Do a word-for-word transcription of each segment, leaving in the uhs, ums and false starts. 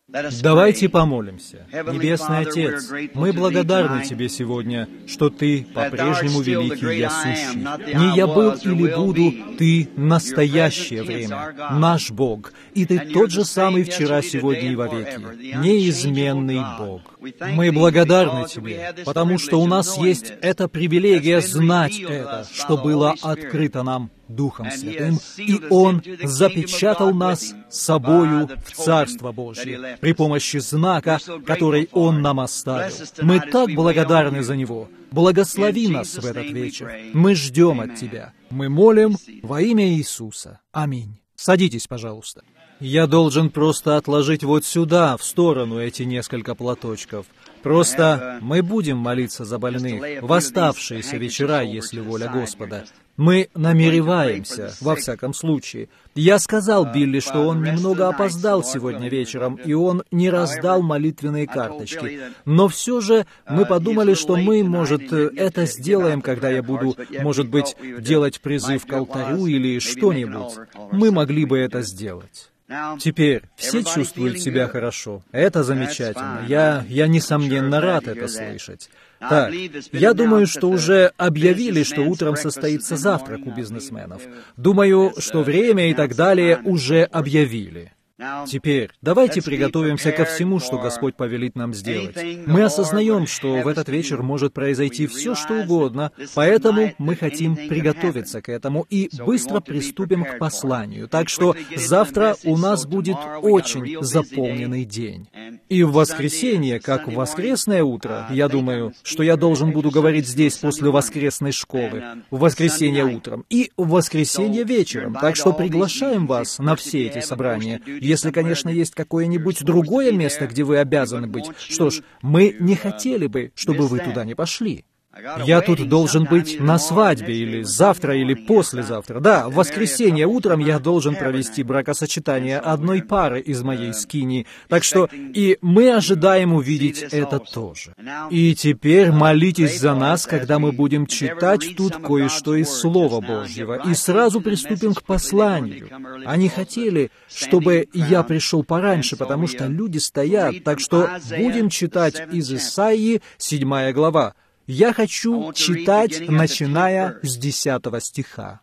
Давайте помолимся. Небесный Отец, мы благодарны Тебе сегодня, что Ты по-прежнему великий я сущий. Не я был или буду, Ты настоящее время, наш Бог, и Ты тот же самый вчера, сегодня и вовеки, неизменный Бог. Мы благодарны Тебе, потому что у нас есть эта привилегия знать это, что было открыто нам Духом Святым, и Он запечатал нас собою в Царство Божье при помощи знака, который Он нам оставил. Мы так благодарны за Него. Благослови нас в этот вечер. Мы ждем от Тебя. Мы молим во имя Иисуса. Аминь. Садитесь, пожалуйста. Я должен просто отложить вот сюда, в сторону, эти несколько платочков. Просто мы будем молиться за больных в оставшиеся вечера, если воля Господа. Мы намереваемся, во всяком случае. Я сказал Билли, что он немного опоздал сегодня вечером, и он не раздал молитвенные карточки. Но все же мы подумали, что мы, может, это сделаем, когда я буду, может быть, делать призыв к алтарю или что-нибудь. Мы могли бы это сделать. Теперь все чувствуют себя хорошо. Это замечательно. Я, я несомненно рад это слышать. Так, я думаю, что уже объявили, что утром состоится завтрак у бизнесменов. Думаю, что время и так далее уже объявили. Теперь давайте приготовимся ко всему, что Господь повелит нам сделать. Мы осознаем, что в этот вечер может произойти все, что угодно, поэтому мы хотим приготовиться к этому и быстро приступим к посланию. Так что завтра у нас будет очень заполненный день. И в воскресенье, как в воскресное утро, я думаю, что я должен буду говорить здесь после воскресной школы, в воскресенье утром и в воскресенье вечером. Так что приглашаем вас на все эти собрания. Если, конечно, есть какое-нибудь другое место, где вы обязаны быть, что ж, мы не хотели бы, чтобы вы туда не пошли. Я тут должен быть на свадьбе, или завтра, или послезавтра. Да, в воскресенье утром я должен провести бракосочетание одной пары из моей скинии. Так что и мы ожидаем увидеть это тоже. И теперь молитесь за нас, когда мы будем читать тут кое-что из Слова Божьего, и сразу приступим к посланию. Они хотели, чтобы я пришел пораньше, потому что люди стоят, так что будем читать из Исаии, седьмая глава. Я хочу читать, начиная с десятого стиха.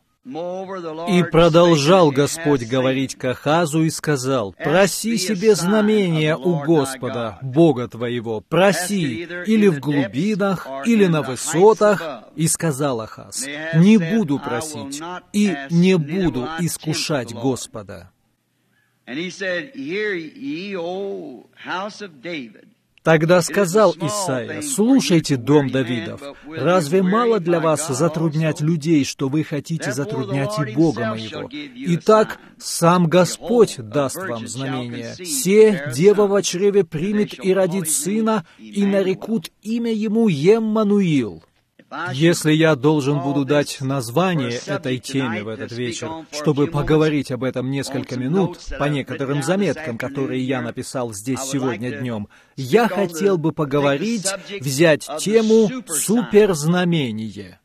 «И продолжал Господь говорить к Ахазу и сказал, «Проси себе знамения у Господа, Бога твоего, проси, или в глубинах, или на высотах». И сказал Ахаз, «Не буду просить, и не буду искушать Господа». Тогда сказал Исаия, «Слушайте, дом Давидов, разве мало для вас затруднять людей, что вы хотите затруднять и Бога моего? Итак, сам Господь даст вам знамение. Се дева во чреве примет и родит сына, и нарекут имя ему Еммануил». Если я должен буду дать название этой теме в этот вечер, чтобы поговорить об этом несколько минут, по некоторым заметкам, которые я написал здесь сегодня днем, я хотел бы поговорить, взять тему «Суперзнамение».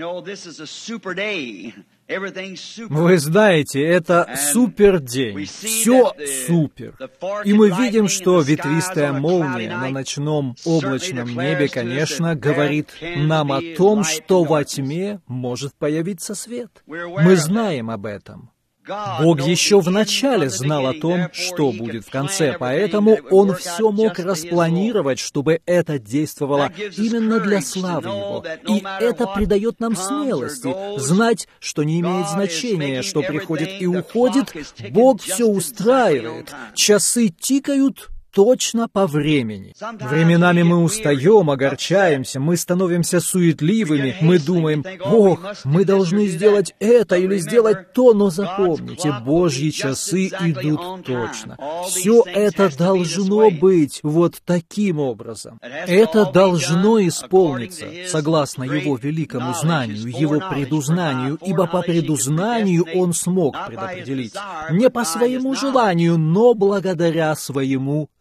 Вы знаете, это супердень, все супер. И мы видим, что ветвистая молния на ночном облачном небе, конечно, говорит нам о том, что во тьме может появиться свет. Мы знаем об этом. Бог еще в начале знал о том, что будет в конце, поэтому Он все мог распланировать, чтобы это действовало именно для славы Его. И это придает нам смелости, знать, что не имеет значения, что приходит и уходит, Бог все устраивает, часы тикают точно по времени. Временами мы устаем, огорчаемся, мы становимся суетливыми, мы думаем, «Ох, мы должны сделать это или сделать то», но запомните, Божьи часы идут точно. Все это должно быть вот таким образом. Это должно исполниться, согласно Его великому знанию, Его предузнанию, ибо по предузнанию Он смог предопределить. Не по своему желанию, но благодаря своему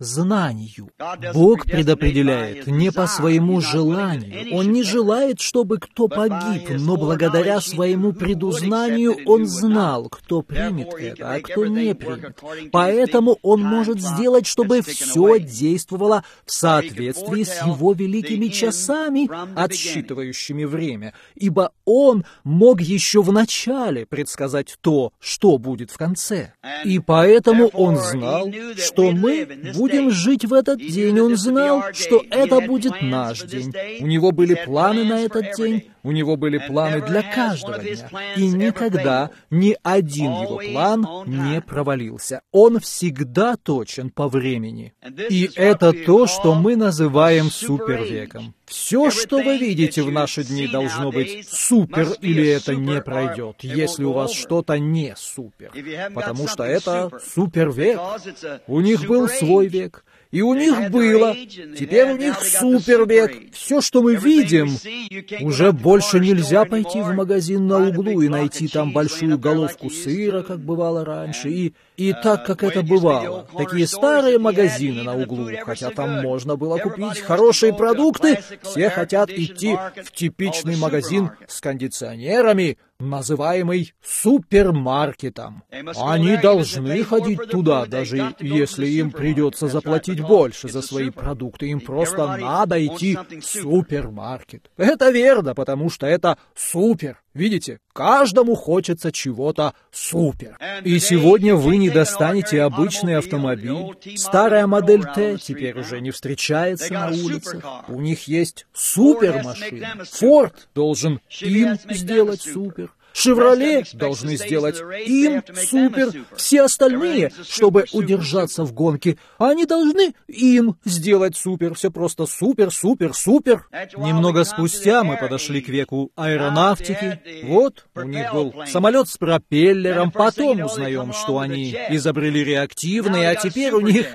знанию. Бог предопределяет не по своему желанию. Он не желает, чтобы кто погиб, но благодаря своему предузнанию Он знал, кто примет это, а кто не примет. Поэтому Он может сделать, чтобы все действовало в соответствии с Его великими часами, отсчитывающими время, ибо Он мог еще в начале предсказать то, что будет в конце. И поэтому Он знал, что мы будем жить в этот день. Он знал, что это будет наш день. У Него были планы на этот день, у Него были планы для каждого дня. И никогда ни один Его план не провалился. Он всегда точен по времени. И это то, что мы называем супервеком. Все, что вы видите в наши дни, должно быть супер, или это не пройдет, если у вас что-то не супер. Потому что это супервек. У них был свой век. И у них было. Теперь у них супервек. Все, что мы видим, уже больше нельзя пойти в магазин на углу и найти там большую головку сыра, как бывало раньше. И, и так, как это бывало. Такие старые магазины на углу, хотя там можно было купить хорошие продукты, все хотят идти в типичный магазин с кондиционерами, называемый супермаркетом. Они должны ходить туда, даже если им придется заплатить больше за свои продукты. Им просто надо идти в супермаркет. Это верно, потому что это супер. Видите, каждому хочется чего-то супер. И сегодня вы не достанете обычный автомобиль. Старая модель Т теперь уже не встречается на улицах. У них есть супермашины. Форд должен им сделать супер. «Шевроле» должны сделать им супер. Все остальные, чтобы удержаться в гонке, они должны им сделать супер. Все просто супер, супер, супер. Немного спустя мы подошли к веку аэронавтики. Вот, у них был самолет с пропеллером. Потом узнаем, что они изобрели реактивный, а теперь у них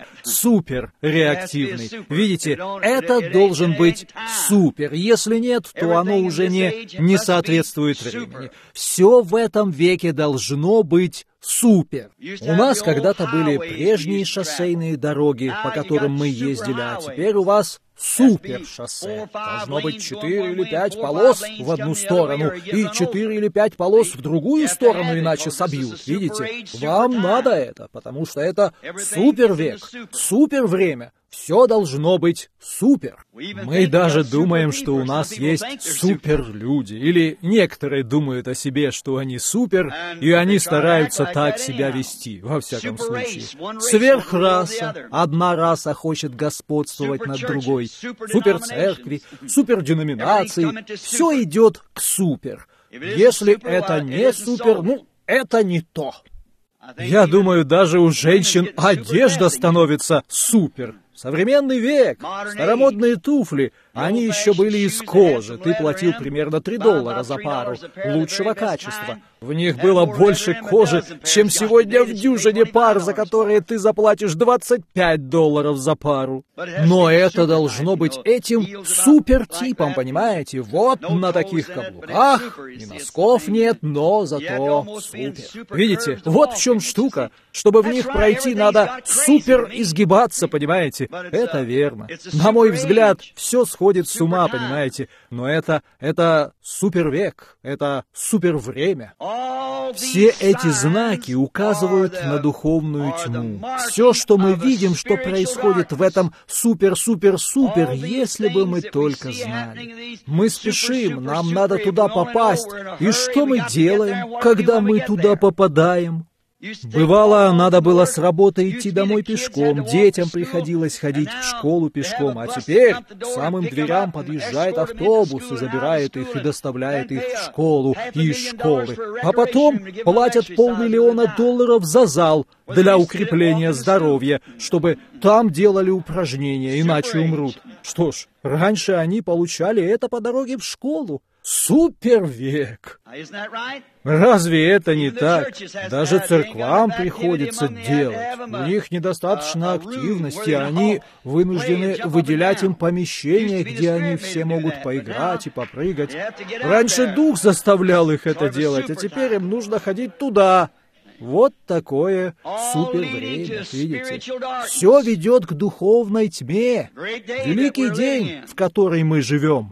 суперреактивный. Видите, это должен быть супер. Если нет, то оно уже не, не соответствует времени. Все в этом веке должно быть супер. У нас когда-то были прежние шоссейные дороги, по которым мы ездили, а теперь у вас супер шоссе. Должно быть четыре или пять полос в одну сторону и четыре или пять полос в другую сторону, иначе собьют. Видите? Вам надо это, потому что это супер век, супер время. Все должно быть супер. Мы даже думаем, что у нас есть суперлюди. Или некоторые думают о себе, что они супер, и они стараются так себя вести, во всяком случае. Сверхраса. Одна раса хочет господствовать над другой. Суперцеркви, суперденоминации. Все идет к супер. Если это не супер, ну, это не то. Я думаю, даже у женщин одежда становится супер. Современный век, старомодные туфли, они еще были из кожи. Ты платил примерно три доллара за пару, лучшего качества. В них было больше кожи, чем сегодня в дюжине пар, за которые ты заплатишь двадцать пять долларов за пару. Но это должно быть этим супертипом, понимаете? Вот на таких каблуках, и носков нет, но зато супер. Видите, вот в чем штука. Чтобы в них пройти, надо супер изгибаться, понимаете? Это верно. На мой взгляд, все сходит с ума, понимаете? Но это, это супервек, это супервремя. Все эти знаки указывают на духовную тьму. Все, что мы видим, что происходит в этом супер-супер-супер, если бы мы только знали. Мы спешим, нам надо туда попасть. И что мы делаем, когда мы туда попадаем? Бывало, надо было с работы идти домой пешком, детям приходилось ходить в школу пешком, а теперь к самым дверям подъезжает автобус и забирает их и доставляет их в школу и из школы. А потом платят полмиллиона долларов за зал для укрепления здоровья, чтобы там делали упражнения, иначе умрут. Что ж, раньше они получали это по дороге в школу. Супервек! Разве это не так? Даже церквам приходится делать. У них недостаточно активности, они вынуждены выделять им помещения, где они все могут поиграть и попрыгать. Раньше Дух заставлял их это делать, а теперь им нужно ходить туда. Вот такое супервремя, видите? Все ведет к духовной тьме. Великий день, в который мы живем.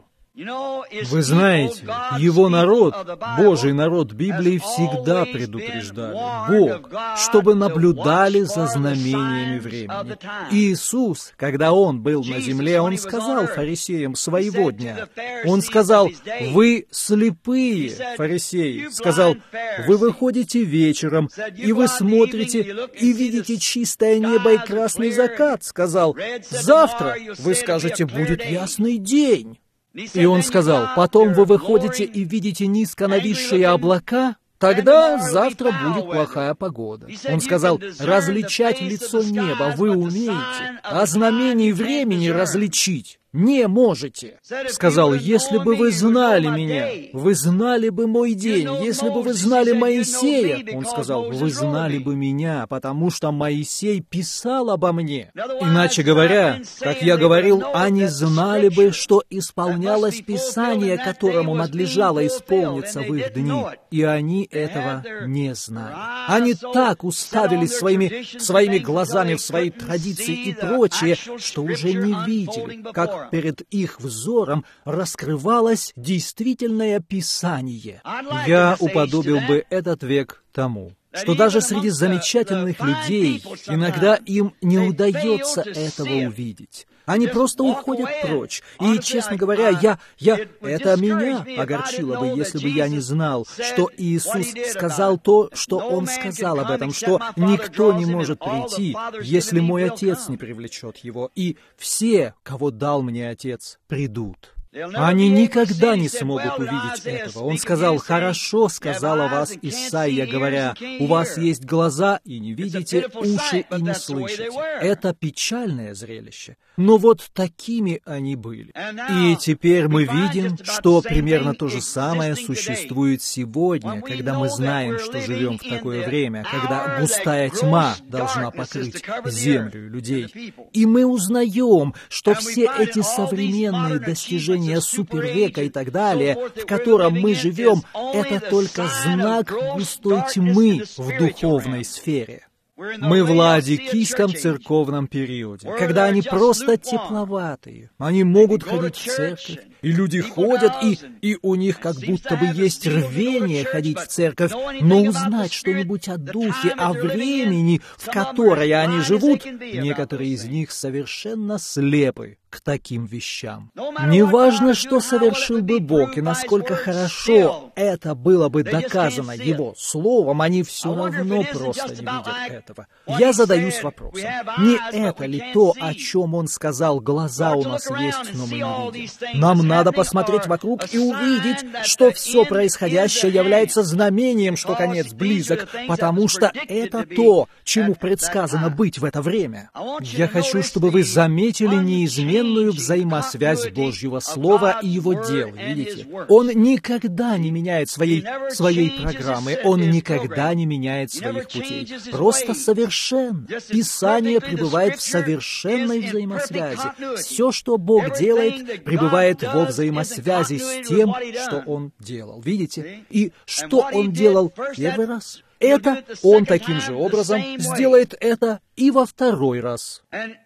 Вы знаете, его народ, Божий народ Библии всегда предупреждали Бог, чтобы наблюдали за знамениями времени. Иисус, когда Он был на земле, Он сказал фарисеям своего дня, Он сказал: «Вы слепые, фарисеи», сказал: «Вы выходите вечером, и вы смотрите, и видите чистое небо и красный закат», сказал: «Завтра, вы скажете, будет ясный день». И он сказал: «Потом вы выходите и видите низко нависшие облака, тогда завтра будет плохая погода». Он сказал: «Различать лицо неба вы умеете, а знамений времени различить не можете». Сказал: «Если бы вы знали меня, вы знали бы мой день. Если бы вы знали Моисея», он сказал, «вы знали бы меня, потому что Моисей писал обо мне». Иначе говоря, как я говорил, они знали бы, что исполнялось Писание, которому надлежало исполниться в их дни, и они этого не знали. Они так уставились своими, своими глазами в свои традиции и прочее, что уже не видели, как перед их взором раскрывалось действительное Писание. Я уподобил бы этот век тому, что даже среди замечательных людей иногда им не удается этого увидеть. Они просто уходят прочь. И, честно говоря, я, я, это меня огорчило бы, если бы я не знал, что Иисус сказал то, что Он сказал об этом, что никто не может прийти, если мой Отец не привлечет его, и все, кого дал мне Отец, придут. Они никогда не смогут увидеть этого. Он сказал: «Хорошо сказал о вас Исаия, говоря, у вас есть глаза, и не видите, уши, и не слышите». Это печальное зрелище. Но вот такими они были. И теперь мы видим, что примерно то же самое существует сегодня, когда мы знаем, что живем в такое время, когда густая тьма должна покрыть землю и людей. И мы узнаем, что все эти современные достижения супервека и так далее, в котором мы живем, это только знак густой тьмы в духовной сфере. Мы в ладикийском церковном периоде, когда они просто тепловатые. Они могут ходить в церковь, и люди ходят, и, и у них как будто бы есть рвение ходить в церковь, но узнать что-нибудь о духе, о времени, в которое они живут, некоторые из них совершенно слепы к таким вещам. Неважно, что совершил бы Бог и насколько хорошо это было бы доказано Его Словом, они все равно просто не видят этого. Я задаюсь вопросом, не это ли то, о чем Он сказал: «Глаза у нас есть, но мы не видим»? Нам надо посмотреть вокруг и увидеть, что все происходящее является знамением, что конец близок, потому что это то, чему предсказано быть в это время. Я хочу, чтобы вы заметили неизменную взаимосвязь Божьего Слова и Его дел. Видите? Он никогда не меняет своей, своей программы, Он никогда не меняет своих путей. Просто совершенно. Писание пребывает в совершенной взаимосвязи. Все, что Бог делает, пребывает во взаимосвязи с тем, что Он делал. Видите? И что Он делал первый раз? Это Он таким же образом сделает это и во второй раз.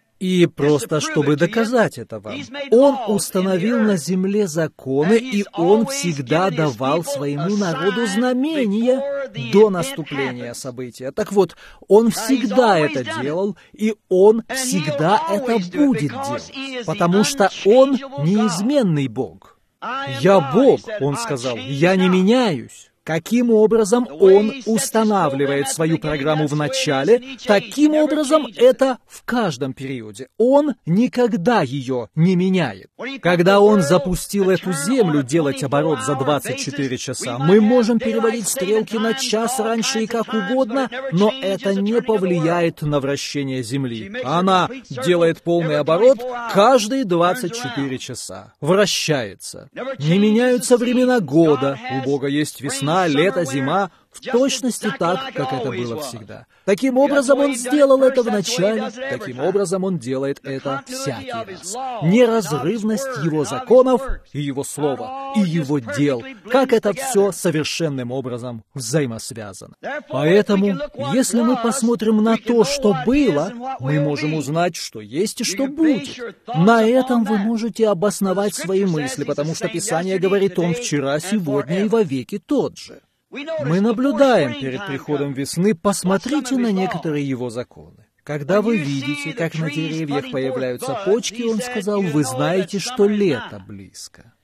И просто чтобы доказать это вам, Он установил на земле законы, и Он всегда давал своему народу знамения до наступления события. Так вот, Он всегда это делал, и Он всегда это будет делать, потому что Он неизменный Бог. «Я Бог», Он сказал, «я не меняюсь». Каким образом Он устанавливает свою программу в начале, таким образом это в каждом периоде. Он никогда ее не меняет. Когда Он запустил эту землю делать оборот за двадцать четыре часа, мы можем переводить стрелки на час раньше и как угодно, но это не повлияет на вращение Земли. Она делает полный оборот каждые двадцать четыре часа. Вращается. Не меняются времена года. У Бога есть весна, лето, зима, в точности так, как это было всегда. Таким образом, Он сделал это вначале, таким образом Он делает это всякий раз. Неразрывность Его законов и Его Слова, и Его дел, как это все совершенным образом взаимосвязано. Поэтому, если мы посмотрим на то, что было, мы можем узнать, что есть и что будет. На этом вы можете обосновать свои мысли, потому что Писание говорит: Он вчера, сегодня и вовеки тот же. Мы наблюдаем перед приходом весны, посмотрите на некоторые Его законы. Когда вы видите, как на деревьях появляются почки, Он сказал: вы знаете, что лето близко.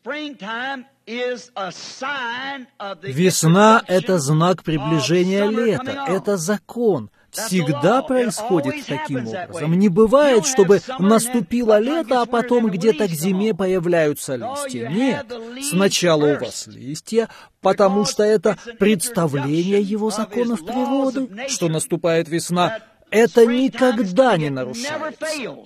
Весна — это знак приближения лета, это закон. Всегда происходит таким образом. Не бывает, чтобы наступило лето, а потом где-то к зиме появляются листья. Нет, сначала у вас листья, потому что это представление Его законов природы, что наступает весна. Это никогда не нарушается.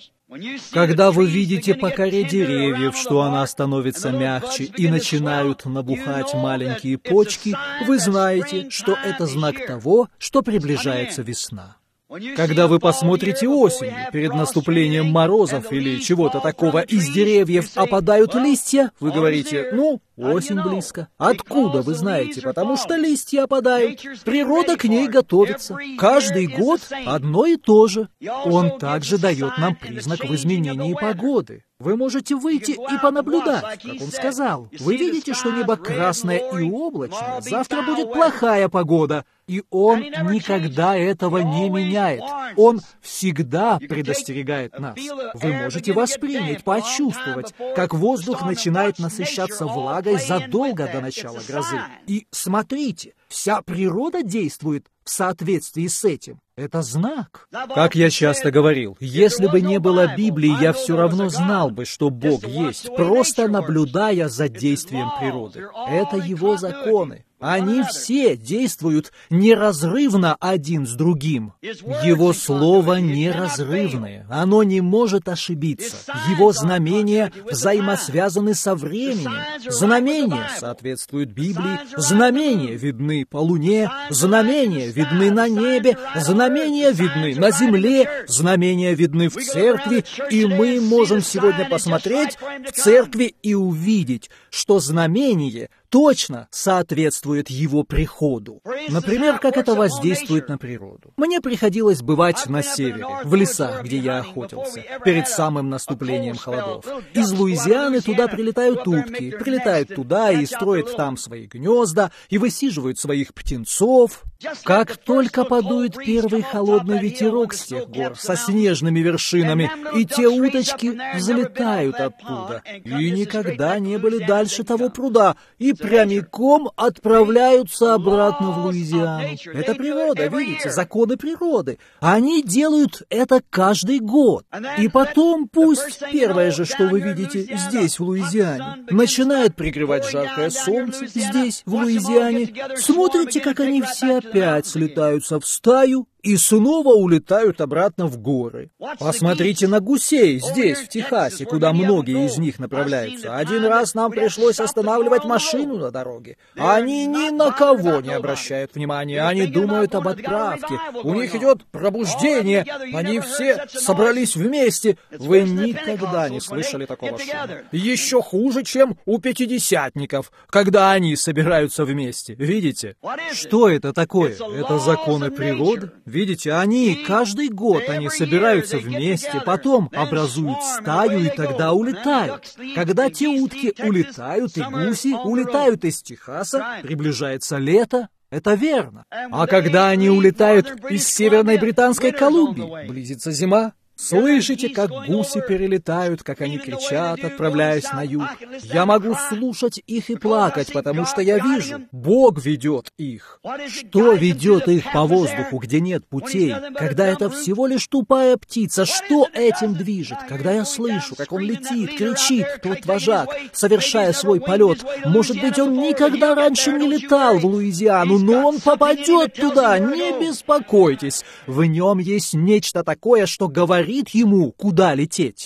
Когда вы видите по коре деревьев, что она становится мягче и начинают набухать маленькие почки, вы знаете, что это знак того, что приближается весна. Когда вы посмотрите осенью, перед наступлением морозов или чего-то такого, из деревьев опадают листья, вы говорите: ну, осень близко. Откуда вы знаете? Потому что листья опадают. Природа к ней готовится. Каждый год одно и то же. Он также дает нам признак в изменении погоды. Вы можете выйти и понаблюдать, как Он сказал. Вы видите, что небо красное и облачное, завтра будет плохая погода. И Он никогда этого не меняет. Он всегда предостерегает нас. Вы можете воспринять, почувствовать, как воздух начинает насыщаться влагой задолго до начала грозы. И смотрите, вся природа действует в соответствии с этим. Это знак. Как я часто говорил, если бы не было Библии, я все равно знал бы, что Бог есть, просто наблюдая за действием природы. Это Его законы. Они все действуют неразрывно один с другим. Его Слово неразрывное. Оно не может ошибиться. Его знамения взаимосвязаны со временем. Знамения соответствуют Библии. Знамения видны по луне. Знамения видны на небе. Знамения видны на земле. Знамения видны в церкви. И мы можем сегодня посмотреть в церкви и увидеть, что знамение точно соответствует Его приходу. Например, как это воздействует на природу. Мне приходилось бывать на севере, в лесах, где я охотился, перед самым наступлением холодов. Из Луизианы туда прилетают утки, прилетают туда и строят там свои гнезда, и высиживают своих птенцов. Как только подует первый холодный ветерок с тех гор, со снежными вершинами, и те уточки взлетают оттуда, и никогда не были дальше того пруда, и прямиком отправляются обратно в Луизиану. Это природа, видите, законы природы. Они делают это каждый год. И потом пусть первое же, что вы видите здесь, в Луизиане, начинает пригревать жаркое солнце здесь, в Луизиане. Смотрите, как они все опять слетаются в стаю и снова улетают обратно в горы. Посмотрите на гусей здесь, в Техасе, куда многие из них направляются. Один раз нам пришлось останавливать машину на дороге. Они ни на кого не обращают внимания. Они думают об отправке. У них идет пробуждение. Они все собрались вместе. Вы никогда не слышали такого шума. Еще хуже, чем у пятидесятников, когда они собираются вместе. Видите? Что это такое? Это законы природы. Видите, они каждый год они собираются вместе, потом образуют стаю и тогда улетают. Когда те утки улетают и гуси улетают из Техаса, приближается лето. Это верно. А когда они улетают из Северной Британской Колумбии, близится зима. Слышите, как гуси перелетают, как они кричат, отправляясь на юг? Я могу слушать их и плакать, потому что я вижу, Бог ведет их. Что ведет их по воздуху, где нет путей? Когда это всего лишь тупая птица, что этим движет? Когда я слышу, как он летит, кричит, тот вожак, совершая свой полет, может быть, он никогда раньше не летал в Луизиану, но он попадет туда, не беспокойтесь. В нем есть нечто такое, что говорит ему, куда лететь.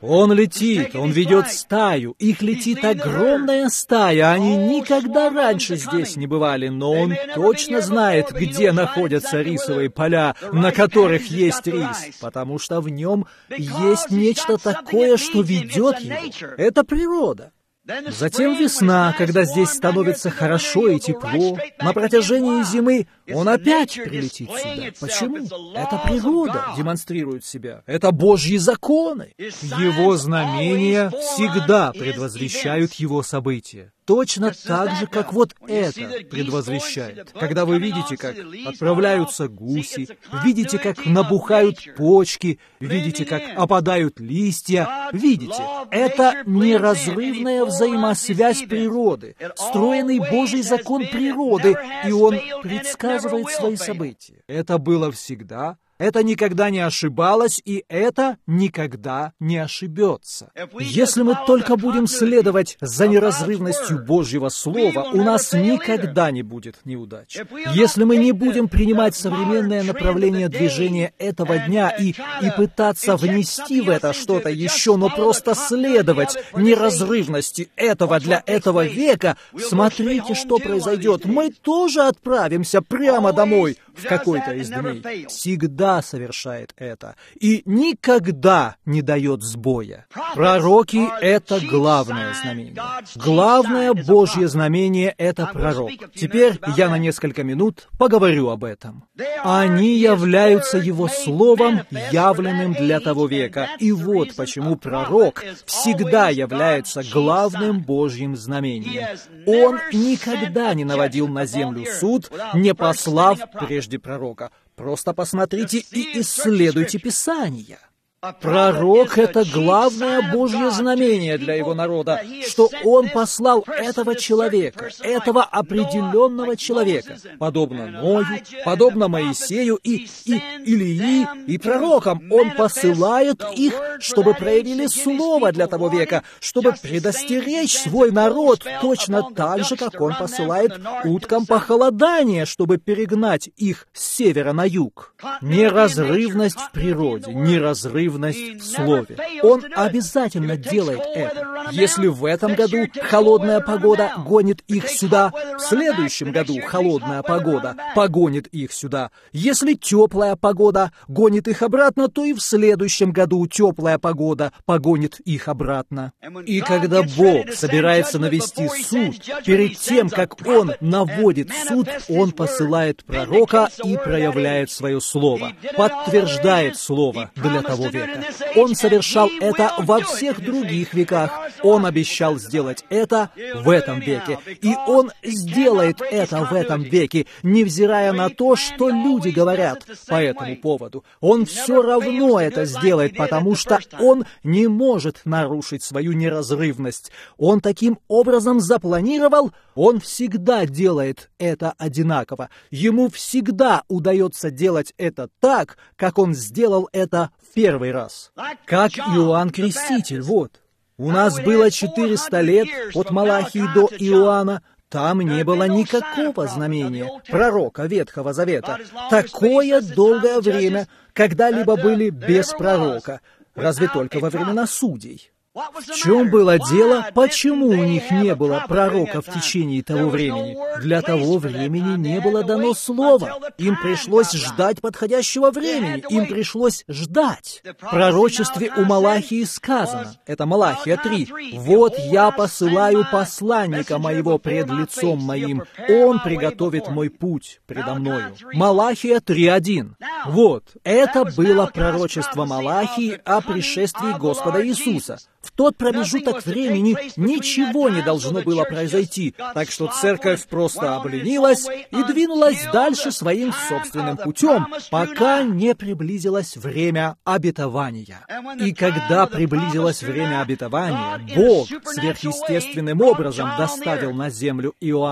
Он летит, он ведет стаю, их летит огромная стая, они никогда раньше здесь не бывали, но он точно знает, где находятся рисовые поля, на которых есть рис, потому что в нем есть нечто такое, что ведет его. Это природа. Затем весна, когда здесь становится хорошо и тепло. На протяжении зимы он опять прилетит сюда. Почему? Это природа демонстрирует себя. Это Божьи законы. Его знамения всегда предвозвещают его события. Точно так же, как вот это предвозвещает. Когда вы видите, как отправляются гуси, видите, как набухают почки, видите, как опадают листья, видите, это неразрывная взаимосвязь природы, встроенный Божий закон природы, и он предсказывает свои события. Это было всегда. Это никогда не ошибалось, и это никогда не ошибется. Если мы только будем следовать за неразрывностью Божьего Слова, у нас никогда не будет неудач. Если мы не будем принимать современное направление движения этого дня и, и пытаться внести в это что-то еще, но просто следовать неразрывности этого для этого века, смотрите, что произойдет. Мы тоже отправимся прямо домой в какой-то из дней. Всегда совершает это и никогда не дает сбоя. Пророки — это главное знамение. Главное Божье знамение — это пророк. Теперь я на несколько минут поговорю об этом. Они являются Его Словом, явленным для того века. И вот почему пророк всегда является главным Божьим знамением. Он никогда не наводил на землю суд, не послав прежде пророка. Просто посмотрите и исследуйте Писания. Пророк — это главное Божье знамение для его народа, что он послал этого человека, этого определенного человека, подобно Ною, подобно Моисею и, и Илии, и пророкам. Он посылает их, чтобы проявили слово для того века, чтобы предостеречь свой народ точно так же, как он посылает уткам похолодание, чтобы перегнать их с севера на юг. Неразрывность в природе, неразрывность в Слове. Он обязательно делает это. Если в этом году холодная погода гонит их сюда, в следующем году холодная погода погонит их сюда. Если теплая погода гонит их обратно, то и в следующем году теплая погода погонит их обратно. И когда Бог собирается навести суд, перед тем, как Он наводит суд, Он посылает пророка и проявляет свое слово, подтверждает слово для того века. Он совершал это во всех других веках. Он обещал сделать это в этом веке. И Он сделает это в этом веке, невзирая на то, что люди говорят по этому поводу. Он все равно это сделает, потому что Он не может нарушить свою неразрывность. Он таким образом запланировал, Он всегда делает это одинаково. Ему всегда удается делать это так, как Он сделал это в первый раз. Как Иоанн Креститель, вот. У нас было четыреста лет от Малахии до Иоанна. Там не было никакого знамения пророка Ветхого Завета. Такое долгое время когда-либо были без пророка. Разве только во времена судей. В чем было дело? Почему у них не было пророка в течение того времени? Для того времени не было дано слова. Им пришлось ждать подходящего времени. Им пришлось ждать. В пророчестве у Малахии сказано, это Малахия три, «Вот я посылаю посланника моего пред лицом моим, он приготовит мой путь предо мною». Малахия три один. Вот, это было пророчество Малахии о пришествии Господа Иисуса. В тот промежуток времени ничего не должно было произойти, так что церковь просто обленилась и двинулась дальше своим собственным путем, пока не приблизилось время обетования. И когда приблизилось время обетования, Бог сверхъестественным образом доставил на землю Иоанна.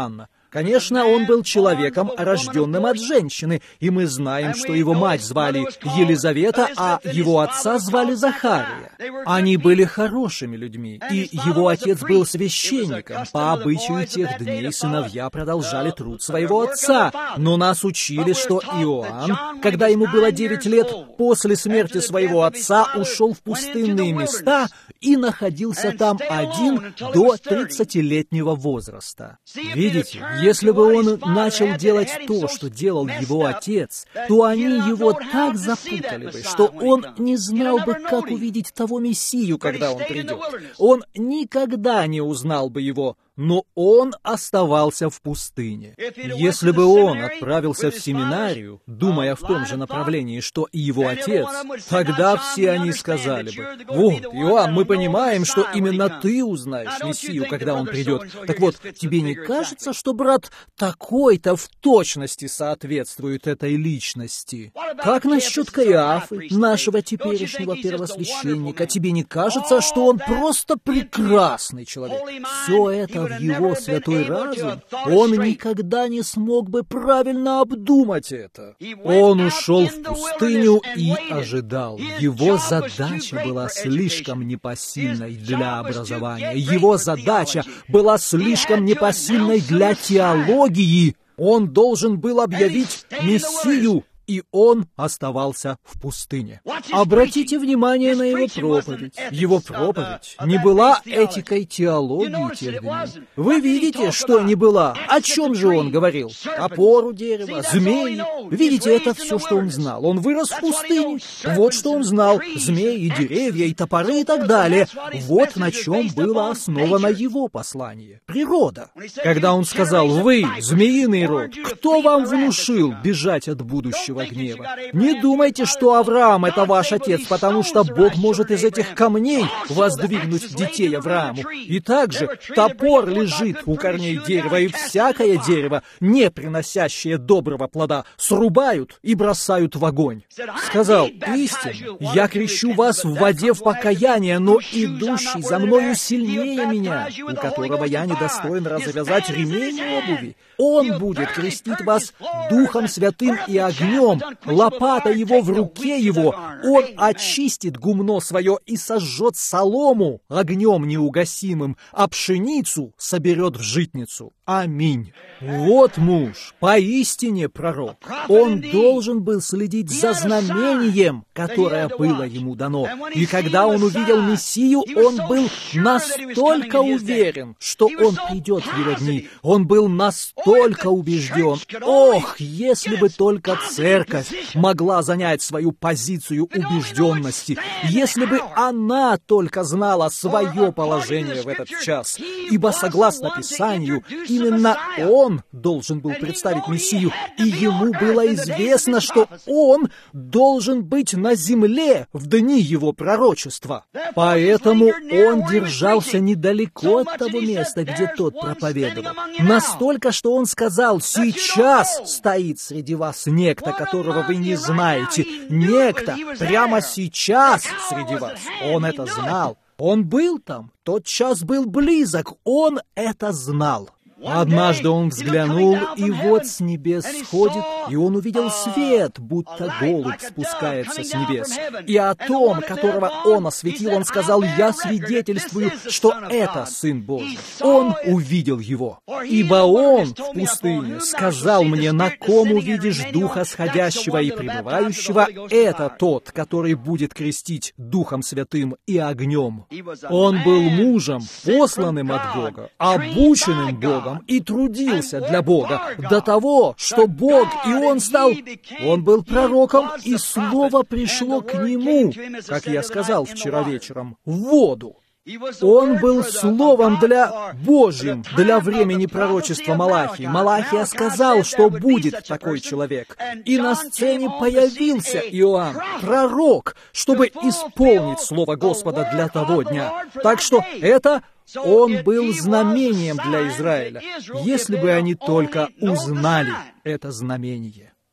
Конечно, он был человеком, рожденным от женщины, и мы знаем, что его мать звали Елизавета, а его отца звали Захария. Они были хорошими людьми, и его отец был священником. По обычаю тех дней сыновья продолжали труд своего отца, но нас учили, что Иоанн, когда ему было девять лет, после смерти своего отца ушел в пустынные места и находился там один до тридцатилетнего возраста. Видите, если бы он начал делать то, что делал его отец, то они его так запутали бы, что он не знал бы, как увидеть того Мессию, когда он придет. Он никогда не узнал бы его, но он оставался в пустыне. Если бы он отправился в семинарию, думая в том же направлении, что и его отец, тогда все они сказали бы: «Вот, Иоанн, мы понимаем, что именно ты узнаешь Мессию, когда он придет. Так вот, тебе не кажется, что брат такой-то в точности соответствует этой личности? Как насчет Каиафы, нашего теперешнего первосвященника? Тебе не кажется, что он просто прекрасный человек?» Все это в его святой разум, он никогда не смог бы правильно обдумать это. Он ушел в пустыню и ожидал. Его задача была слишком непосильной для образования. Его задача была слишком непосильной для теологии. Он должен был объявить Мессию, и он оставался в пустыне. Обратите внимание на его проповедь. Его проповедь не была этикой теологии тех дней. Вы видите, что не была? О чем же он говорил? О пору дерева, змеи. Видите, это все, что он знал. Он вырос в пустыне. Вот что он знал. Змеи, деревья, и топоры, и так далее. Вот на чем было основано его послание. Природа. Когда он сказал: «Вы, змеиный род, кто вам внушил бежать от будущего гнева? Не думайте, что Авраам — это ваш отец, потому что Бог может из этих камней воздвигнуть детей Аврааму. И также топор лежит у корней дерева, и всякое дерево, не приносящее доброго плода, срубают и бросают в огонь». Сказал: «Истинно, я крещу вас в воде в покаяние, но идущий за мною сильнее меня, у которого я недостоин развязать ремень обуви. Он будет крестить вас Духом Святым и огнем, лопата его в руке его, он очистит гумно свое и сожжет солому огнем неугасимым, а пшеницу соберет в житницу». Аминь. Вот муж, поистине пророк. Он должен был следить за знамением, которое было ему дано. И когда он увидел Мессию, он был настолько уверен, что он придет в его дни. Он был настолько убежден. Ох, если бы только церковь могла занять свою позицию убежденности, если бы она только знала свое положение в этот час. Ибо, согласно Писанию, именно он должен был представить Мессию, и ему было известно, что он должен быть на земле в дни его пророчества. Поэтому он держался недалеко от того места, где тот проповедовал. Настолько, что он сказал: «Сейчас стоит среди вас некто, которого вы не знаете. Некто прямо сейчас среди вас». Он это знал. Он был там. Тот час был близок. Он это знал. Однажды он взглянул, и вот с небес сходит, и он увидел свет, будто голубь спускается с небес. И о том, которого он осветил, он сказал: «Я свидетельствую, что это Сын Божий». Он увидел его. «Ибо он в пустыне сказал мне: на ком увидишь Духа сходящего и пребывающего, это тот, который будет крестить Духом Святым и огнем». Он был мужем, посланным от Бога, обученным Богом, и трудился для Бога до того, что Бог, и он стал... Он был пророком, и слово пришло к нему, как я сказал вчера вечером, в воду. Он был словом для Божьим, для времени пророчества Малахии. Малахия сказал, что будет такой человек. И на сцене появился Иоанн, пророк, чтобы исполнить слово Господа для того дня. Так что это... Он был знамением для Израиля, если бы они только узнали это знамение.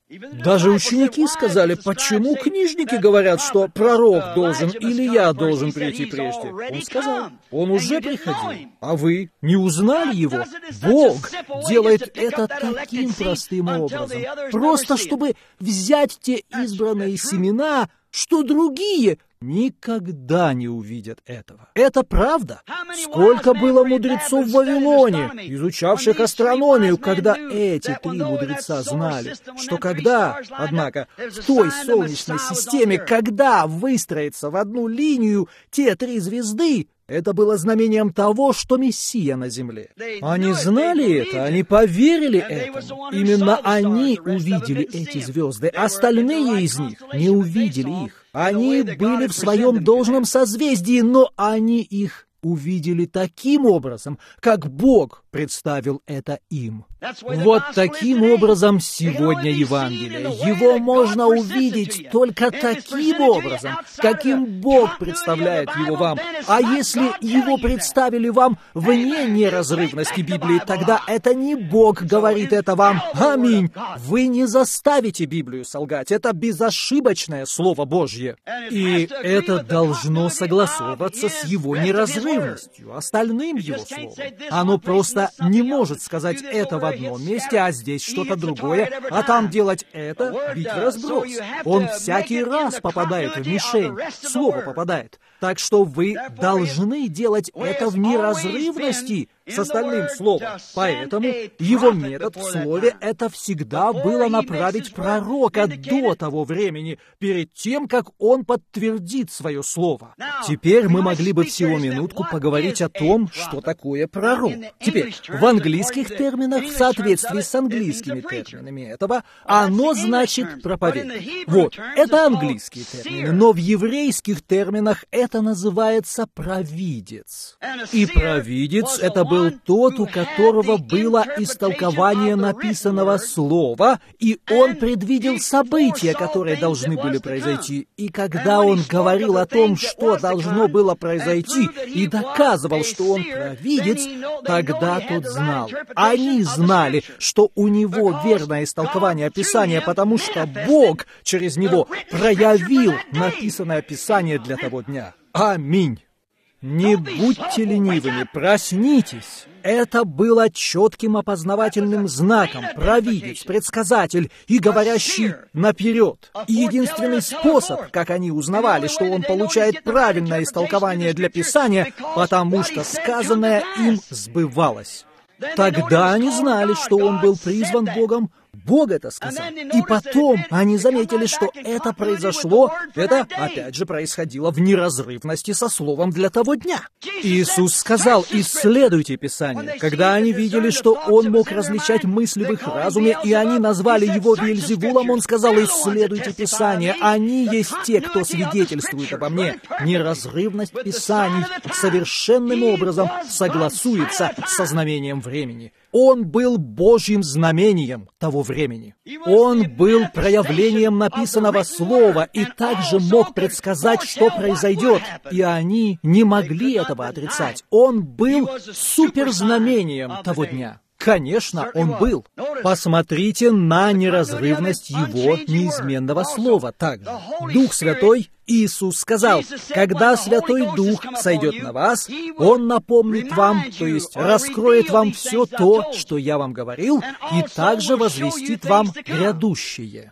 Даже ученики сказали, почему книжники говорят, что пророк должен или я должен прийти прежде? Он сказал, он уже приходил, а вы не узнали его. Бог делает это таким простым образом, просто чтобы взять те избранные семена, что другие никогда не увидят этого. Это правда. Сколько было мудрецов в Вавилоне, изучавших астрономию, когда эти три мудреца знали, что когда, однако, в той солнечной системе, когда выстроятся в одну линию те три звезды, это было знамением того, что Мессия на земле. Они знали это, они поверили этому. Именно они увидели эти звезды, остальные из них не увидели их. Они были в своем должном созвездии, но они их увидели таким образом, как Бог представил это им. Вот таким образом сегодня Евангелие. Его можно увидеть только таким образом, каким Бог представляет его вам. А если его представили вам вне неразрывности Библии, тогда это не Бог говорит это вам. Аминь. Вы не заставите Библию солгать. Это безошибочное Слово Божье. И это должно согласовываться с его неразрывностью, остальным его словом. Оно просто не может сказать это в одном месте, а здесь что-то другое, а там делать это, бить в разброс. Он всякий раз попадает в мишень, слово попадает. Так что вы должны делать это в неразрывности с остальным словом. Поэтому его метод в слове — это всегда было направить пророка до того времени, перед тем, как он подтвердит свое слово. Теперь мы могли бы всего минутку поговорить о том, что такое пророк. Теперь, в английских терминах, в соответствии с английскими терминами этого, оно значит проповедник. Вот, это английские термины, но в еврейских терминах это называется провидец. И провидец — это был тот, у которого было истолкование написанного слова, и он предвидел события, которые должны были произойти. И когда он говорил о том, что должно было произойти, и доказывал, что он провидец, тогда тот знал. Они знали, что у него верное истолкование Писания, потому что Бог через него проявил написанное Писание для того дня. Аминь. Не будьте ленивыми, проснитесь. Это было четким опознавательным знаком, провидец, предсказатель и говорящий наперед. И единственный способ, как они узнавали, что он получает правильное истолкование для Писания, потому что сказанное им сбывалось. Тогда они знали, что он был призван Богом. Бог это сказал. И потом они заметили, что это произошло, это, опять же, происходило в неразрывности со словом для того дня. Иисус сказал, исследуйте Писание. Когда они видели, что Он мог различать мысли в их разуме, и они назвали Его Веельзевулом, Он сказал, исследуйте Писание. Они есть те, кто свидетельствует обо мне. Неразрывность Писаний совершенным образом согласуется со знамением времени. Он был Божьим знамением того времени. Он был проявлением написанного слова и также мог предсказать, что произойдет. И они не могли этого отрицать. Он был суперзнамением того дня. Конечно, он был. Посмотрите на неразрывность его неизменного слова. Так, Дух Святой, Иисус сказал, когда Святой Дух сойдет на вас, Он напомнит вам, то есть раскроет вам все то, что я вам говорил, и также возвестит вам грядущее.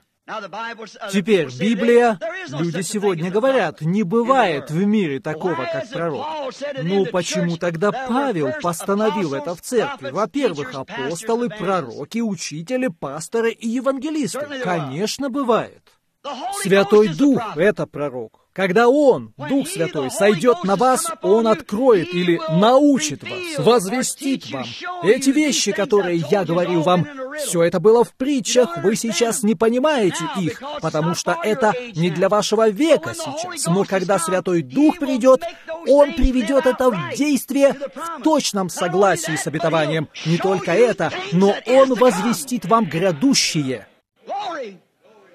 Теперь Библия, люди сегодня говорят, не бывает в мире такого, как пророк. Ну, почему тогда Павел постановил это в церкви? Во-первых, апостолы, пророки, учители, пасторы и евангелисты. Конечно, бывает. Святой Дух — это пророк. Когда Он, Дух Святой, сойдет на вас, Он откроет или научит вас, возвестит вам. Эти вещи, которые я говорил вам, все это было в притчах, вы сейчас не понимаете их, потому что это не для вашего века сейчас. Но когда Святой Дух придет, Он приведет это в действие в точном согласии с обетованием. Не только это, но Он возвестит вам грядущее.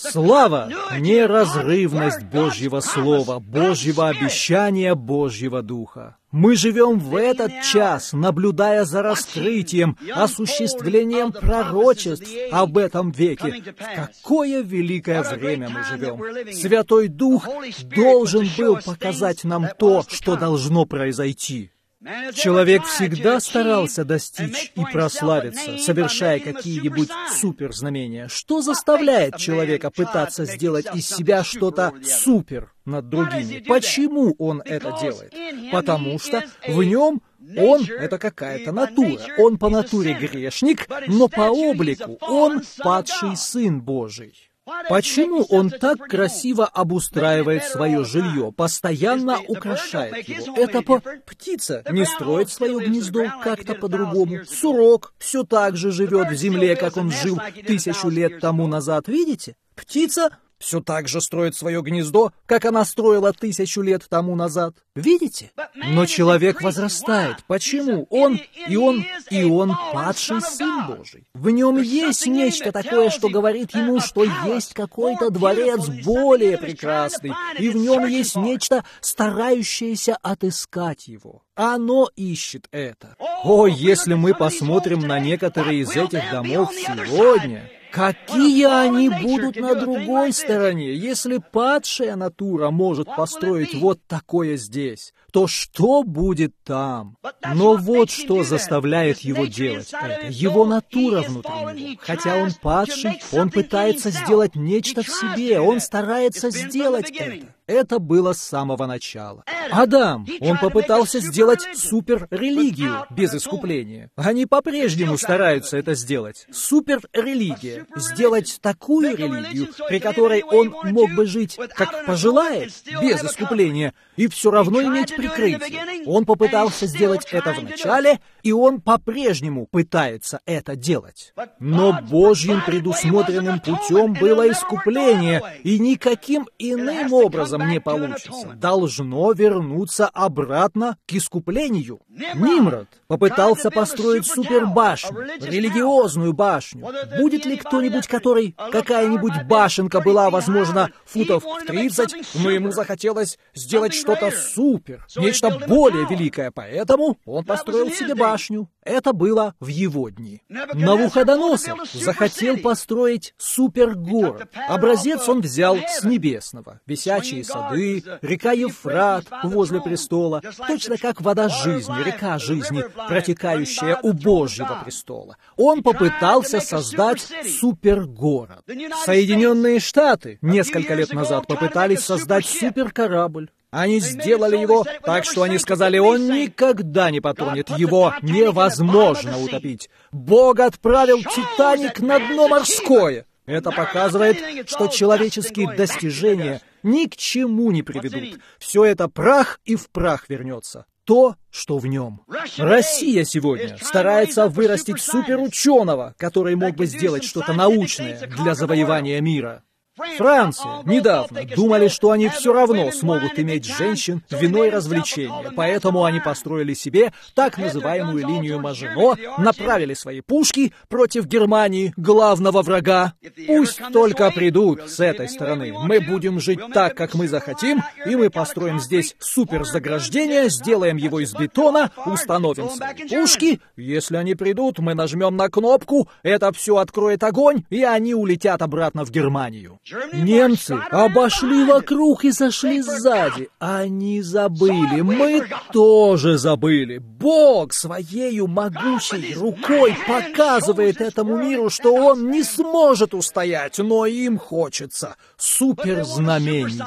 Слава, неразрывность Божьего Слова, Божьего обещания, Божьего Духа. Мы живем в этот час, наблюдая за раскрытием, осуществлением пророчеств об этом веке. В какое великое время мы живем! Святой Дух должен был показать нам то, что должно произойти. Человек всегда старался достичь и прославиться, совершая какие-нибудь суперзнамения. Что заставляет человека пытаться сделать из себя что-то супер над другими? Почему он это делает? Потому что в нем он — это какая-то натура. Он по натуре грешник, но по облику он падший Сын Божий. Почему он так красиво обустраивает свое жилье, постоянно украшает его? Это по... Птица не строит свое гнездо как-то по-другому. Сурок все так же живет в земле, как он жил тысячу лет тому назад. Видите? Птица все так же строит свое гнездо, как она строила тысячу лет тому назад. Видите? Но человек возрастает. Почему? Он, и он, и он падший Сын Божий. В нем есть нечто такое, что говорит ему, что есть какой-то дворец более прекрасный, и в нем есть нечто, старающееся отыскать его. Оно ищет это. О, если мы посмотрим на некоторые из этих домов сегодня... Какие они будут на другой стороне? Если падшая натура может построить вот такое здесь, то что будет там? Но вот что заставляет его делать это. Его натура внутри него. Хотя он падший, он пытается сделать нечто в себе, он старается сделать это. Это было с самого начала. Адам, он попытался сделать суперрелигию без искупления. Они по-прежнему стараются это сделать. Суперрелигия. Сделать такую религию, при которой он мог бы жить, как пожелает, без искупления, и все равно иметь прикрытие. Он попытался сделать это в начале, и он по-прежнему пытается это делать. Но Божьим предусмотренным путем было искупление, и никаким иным образом не получится. Должно вернуться обратно к искуплению. Нимрод попытался построить супербашню, религиозную башню. Будет ли кто-нибудь, который, какая-нибудь башенка была, возможно, футов в тридцать, но ему захотелось сделать что-то супер, нечто более великое, поэтому он построил себе башню. Это было в его дни. Навуходоносор захотел построить супергород. Образец он взял с небесного. Висячие сады, река Евфрат возле престола, точно как вода жизни, река жизни, протекающая у Божьего престола. Он попытался создать супергород. Соединенные Штаты несколько лет назад попытались создать суперкорабль. Они сделали его так, что они сказали, он никогда не потонет, его невозможно утопить. Бог отправил Титаник на дно морское. Это показывает, что человеческие достижения ни к чему не приведут. Все это прах и в прах вернется. То, что в нем. Россия сегодня старается вырастить суперученого, который мог бы сделать что-то научное для завоевания мира. Франция недавно думали, что они все равно смогут иметь женщин, вино и развлечения, поэтому они построили себе так называемую линию Мажино, направили свои пушки против Германии, главного врага. Пусть только придут с этой стороны. Мы будем жить так, как мы захотим, и мы построим здесь суперзаграждение, сделаем его из бетона, установим свои пушки. Если они придут, мы нажмем на кнопку, это все откроет огонь, и они улетят обратно в Германию. Немцы обошли вокруг и зашли сзади. Они забыли, мы тоже забыли. Бог своею могучей рукой показывает этому миру, что он не сможет устоять, но им хочется суперзнамения.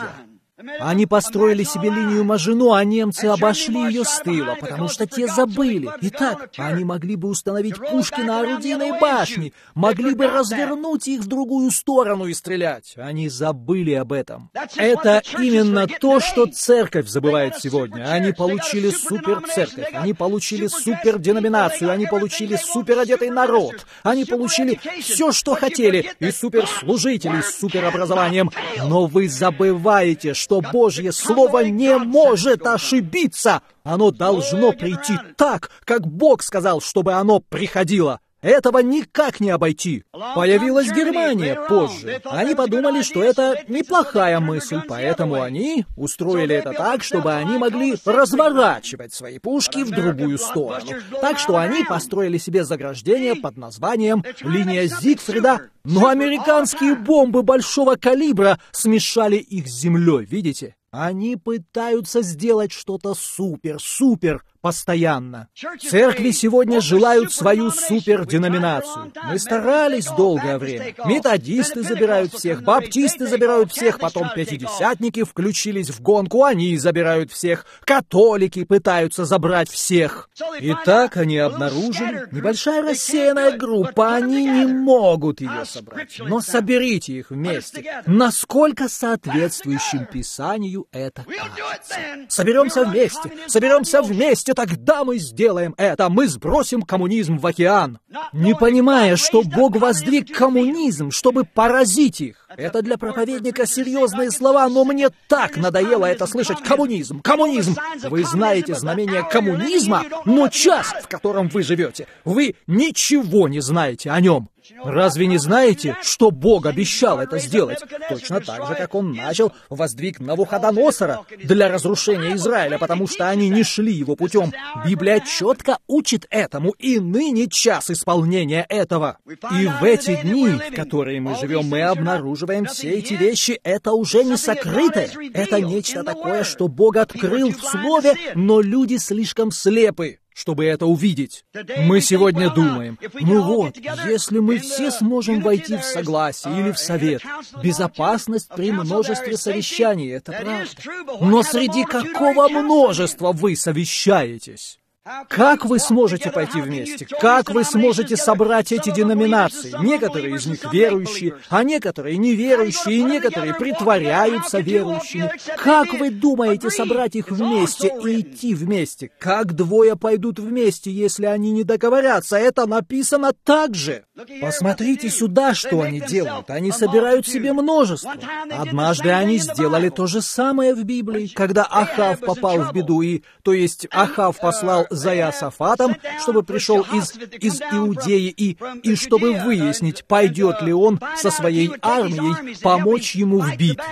Они построили себе линию Мажино, а немцы обошли ее с тыла, потому что те забыли. Итак, они могли бы установить пушки на орудийной башне, могли бы развернуть их в другую сторону и стрелять. Они забыли об этом. Это именно то, что церковь забывает сегодня. Они получили суперцерковь, они получили суперденоминацию, они получили суперодетый народ, они получили все, что хотели, и суперслужителей с суперобразованием. Но вы забываете, что Божье Слово не может ошибиться. Оно должно прийти так, как Бог сказал, чтобы оно приходило. Этого никак не обойти. Появилась Германия позже. Они подумали, что это неплохая мысль, поэтому они устроили это так, чтобы они могли разворачивать свои пушки в другую сторону. Так что они построили себе заграждение под названием «Линия Зигфрида», но американские бомбы большого калибра смешали их с землей, видите? Они пытаются сделать что-то супер-супер постоянно. Церкви сегодня желают свою суперденоминацию. Мы старались долгое время. Методисты забирают всех, баптисты забирают всех, потом пятидесятники включились в гонку, они забирают всех, католики пытаются забрать всех. И так они обнаружили, небольшая рассеянная группа, они не могут ее собрать. Но соберите их вместе. Насколько соответствующим Писанию это кажется. Соберемся вместе, соберемся вместе, тогда мы сделаем это. Мы сбросим коммунизм в океан. Не понимая, что Бог воздвиг коммунизм, чтобы поразить их. Это для проповедника серьезные слова, но мне так надоело это слышать. Коммунизм, коммунизм. Вы знаете знамения коммунизма, но час, в котором вы живете, вы ничего не знаете о нем. Разве не знаете, что Бог обещал это сделать? Точно так же, как Он начал воздвиг Навуходоносора для разрушения Израиля, потому что они не шли его путем. Библия четко учит этому, и ныне час исполнения этого. И в эти дни, в которые мы живем, мы обнаруживаем все эти вещи. Это уже не сокрытое. Это нечто такое, что Бог открыл в Слове, но люди слишком слепы, чтобы это увидеть. Мы сегодня думаем, ну вот, если мы все сможем войти в согласие или в совет, безопасность при множестве совещаний, это правда. Но среди какого множества вы совещаетесь? Как вы сможете пойти вместе? Как вы сможете собрать эти деноминации? Некоторые из них верующие, а некоторые неверующие, и некоторые притворяются верующими. Как вы думаете собрать их вместе и идти вместе? Как двое пойдут вместе, если они не договорятся? Это написано так же. Посмотрите сюда, что они делают. Они собирают себе множество. Однажды они сделали то же самое в Библии, когда Ахав попал в беду, и, то есть Ахав послал за Иосафатом, чтобы пришел из, из Иудеи, и, и чтобы выяснить, пойдет ли он со своей армией помочь ему в битве.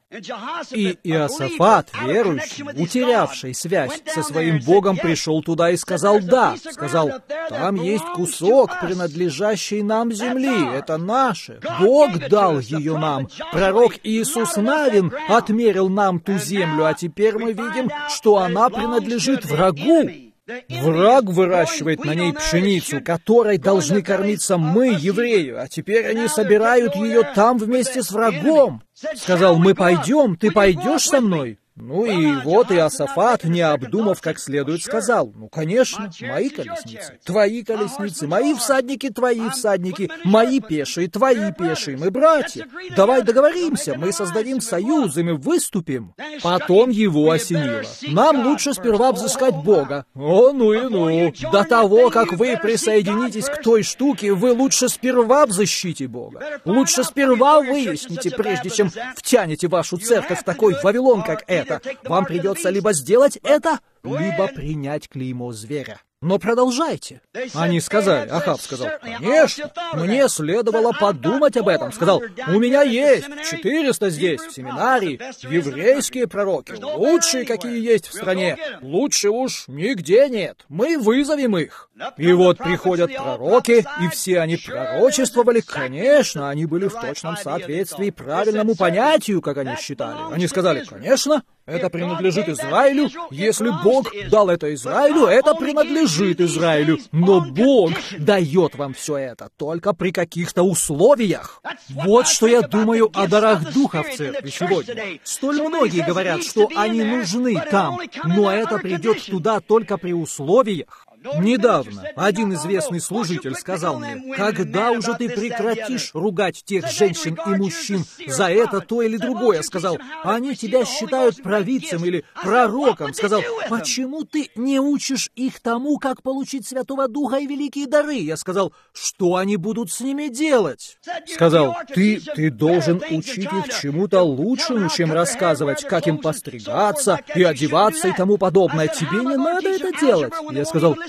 И Иосафат, верующий, утерявший связь со своим Богом, пришел туда и сказал «да». Сказал, там есть кусок, принадлежащий нам земли, это наше. Бог дал ее нам. Пророк Иисус Навин отмерил нам ту землю, а теперь мы видим, что она принадлежит врагу. Враг выращивает на ней пшеницу, которой должны кормиться мы, евреи, а теперь они собирают ее там вместе с врагом. Сказал, мы пойдем, ты пойдешь со мной? Ну и вот Иосафат, не обдумав как следует, сказал, ну, конечно, мои колесницы, твои колесницы, мои всадники, твои всадники, мои пешие, твои пешие, мы братья. Давай договоримся, мы создадим союз, и мы выступим. Потом его осенило. Нам лучше сперва взыскать Бога. О, ну и ну. До того, как вы присоединитесь к той штуке, вы лучше сперва взыщите Бога. Лучше сперва выясните, прежде чем втянете вашу церковь в такой Вавилон, как это. Вам придется либо сделать это, либо принять клеймо зверя. Но продолжайте. Они сказали, Ахав сказал, конечно, мне следовало подумать об этом. Сказал, у меня есть четыреста здесь, в семинарии, еврейские пророки, лучшие, какие есть в стране. Лучше уж нигде нет. Мы вызовем их. И вот приходят пророки, и все они пророчествовали. Конечно, они были в точном соответствии правильному понятию, как они считали. Они сказали, конечно, это принадлежит Израилю. Если Бог дал это Израилю, это принадлежит Израилю. Но Бог дает вам все это только при каких-то условиях. Вот что я думаю о дарах Духа в церкви сегодня. Столь многие говорят, что они нужны там, но это придет туда только при условиях. Недавно один известный служитель сказал мне, когда уже ты прекратишь ругать тех женщин и мужчин за это, то или другое, сказал, они тебя считают провидцем или пророком, сказал, почему ты не учишь их тому, как получить Святого Духа и великие дары? Я сказал, что они будут с ними делать? Сказал, ты, ты должен учить их чему-то лучшему, чем рассказывать, как им постригаться и одеваться и тому подобное. Тебе не надо это делать. Я сказал,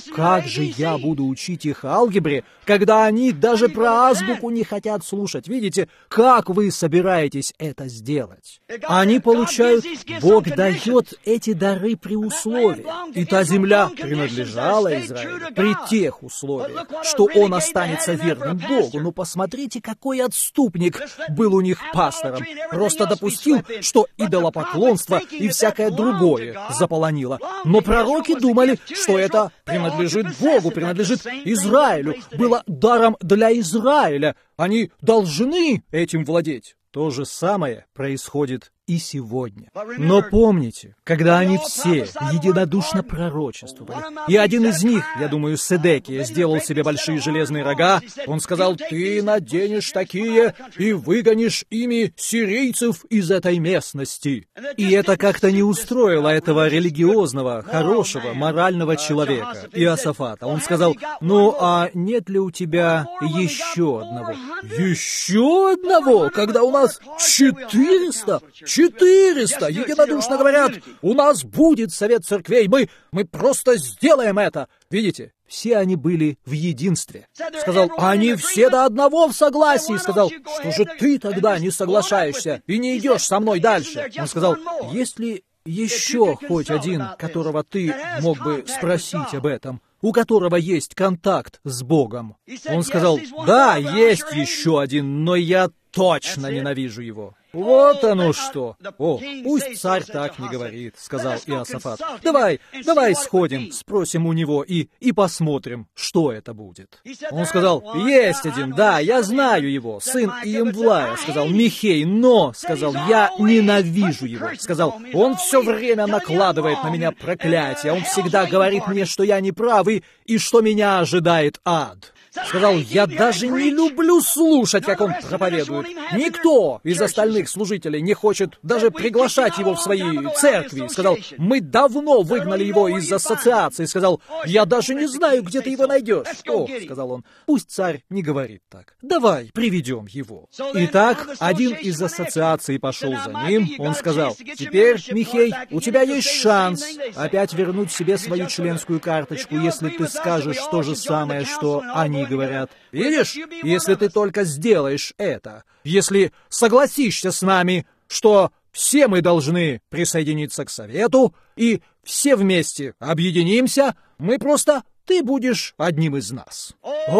как же я буду учить их алгебре, когда они даже про азбуку не хотят слушать? Видите, как вы собираетесь это сделать? Они получают, Бог дает эти дары при условии. И та земля принадлежала Израилю при тех условиях, что он останется верным Богу. Но посмотрите, какой отступник был у них пастором. Просто допустил, что идолопоклонство и всякое другое заполонило. Но пророки думали, что это принадлежит Богу, принадлежит Израилю, было даром для Израиля. Они должны этим владеть. То же самое происходит и сегодня. Но помните, когда они все единодушно пророчествовали, и один из них, я думаю, Седекия, сделал себе большие железные рога, он сказал: «Ты наденешь такие и выгонишь ими сирийцев из этой местности». И это как-то не устроило этого религиозного, хорошего, морального человека, Иосафата. Он сказал: «Ну, а нет ли у тебя еще одного?» «Еще одного? Когда у нас четыреста? Четыреста! Единодушно говорят, у нас будет совет церквей, мы, мы просто сделаем это!» Видите, все они были в единстве. Сказал: «Они все до одного в согласии!» Сказал: «Что же ты тогда не соглашаешься и не идешь со мной дальше?» Он сказал: «Есть ли еще хоть один, которого ты мог бы спросить об этом, у которого есть контакт с Богом?» Он сказал: «Да, есть еще один, но я точно ненавижу его». «Вот оно что!» «О, пусть царь так не говорит», — сказал Иосафат. «Давай, давай сходим, спросим у него и, и посмотрим, что это будет». Он сказал: «Есть один, да, я знаю его, сын Иемвлая», — сказал Михей, «но», — сказал, — «я ненавижу его», — сказал, «он все время накладывает на меня проклятие, он всегда говорит мне, что я не прав и, и что меня ожидает ад». Сказал: «Я даже не люблю слушать, как он проповедует. Никто из остальных служителей не хочет даже приглашать его в свои церкви». Сказал: «Мы давно выгнали его из ассоциации». Сказал: «Я даже не знаю, где ты его найдешь». «О, — сказал он, — пусть царь не говорит так. Давай приведем его». Итак, один из ассоциаций пошел за ним. Он сказал: «Теперь, Михей, у тебя есть шанс опять вернуть себе свою членскую карточку, если ты скажешь то же самое, что они говорят. Видишь, если ты только сделаешь это, если согласишься с нами, что все мы должны присоединиться к совету, и все вместе объединимся, мы просто... ты будешь одним из нас».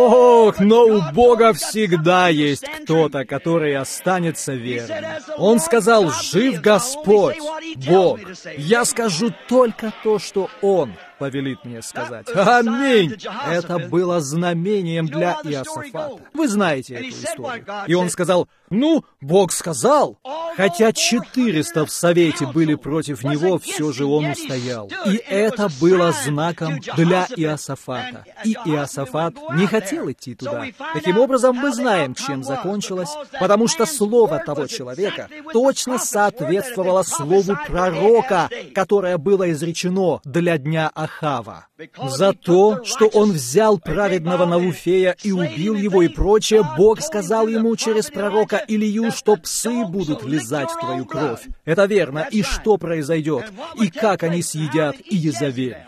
Ох, но у Бога всегда есть кто-то, который останется верным. Он сказал: «Жив Господь, Бог, я скажу только то, что Он повелит мне сказать». Аминь! Это было знамением для Иосафата. Вы знаете эту историю. И он сказал: «Ну, Бог сказал». Хотя четыреста в совете были против него, все же он устоял. И это было знаком для Иосафата. И Иосафат не хотел идти туда. Таким образом, мы знаем, чем закончилось, потому что слово того человека точно соответствовало слову пророка, которое было изречено для дня Ахава. За то, что он взял праведного Навуфея и убил его и прочее, Бог сказал ему через пророка Илию, что псы будут лизать твою кровь. Это верно. И что произойдет? И как они съедят Иезавель?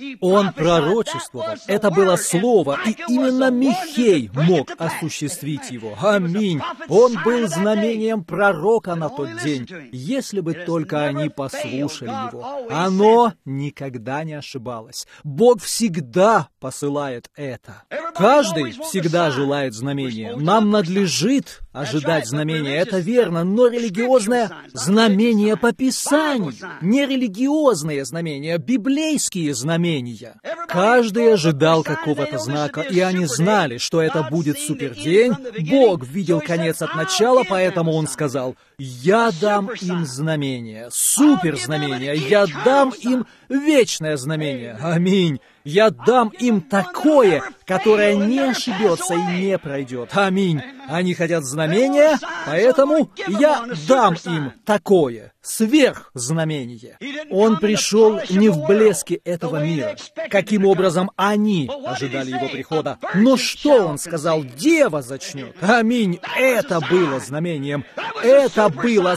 Он пророчествовал. Это было слово, и именно Михей мог осуществить его. Аминь. Он был знамением пророка на тот день, если бы только они послушали его. Оно никогда не ошибалось. Бог всегда посылает это. Каждый всегда желает знамения. Нам надлежит ожидать знамения, это верно, но религиозное знамение по Писанию, не религиозные знамения, библейские знамения. Каждый ожидал какого-то знака, и они знали, что это будет супердень. Бог видел конец от начала, поэтому Он сказал: «Я дам им знамение, суперзнамение, я дам им вечное знамение». Аминь. Я дам им такое, которое не ошибется и не пройдет. Аминь. Они хотят знамения, поэтому я дам им такое, сверхзнамение. Он пришел не в блеске этого мира, каким образом они ожидали его прихода. Но что он сказал? Дева зачнет. Аминь. Это было знамением. Это было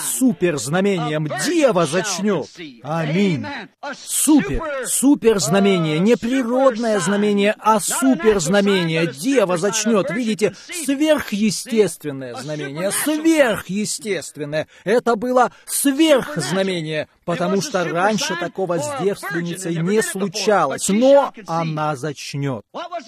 суперзнамением. Дева зачнет. Аминь. Супер, суперзнамение, не при природное знамение, а суперзнамение. Дева зачнет, видите, сверхъестественное знамение, сверхъестественное. Это было сверхзнамение, потому что раньше такого с девственницей не случалось, но она зачнет.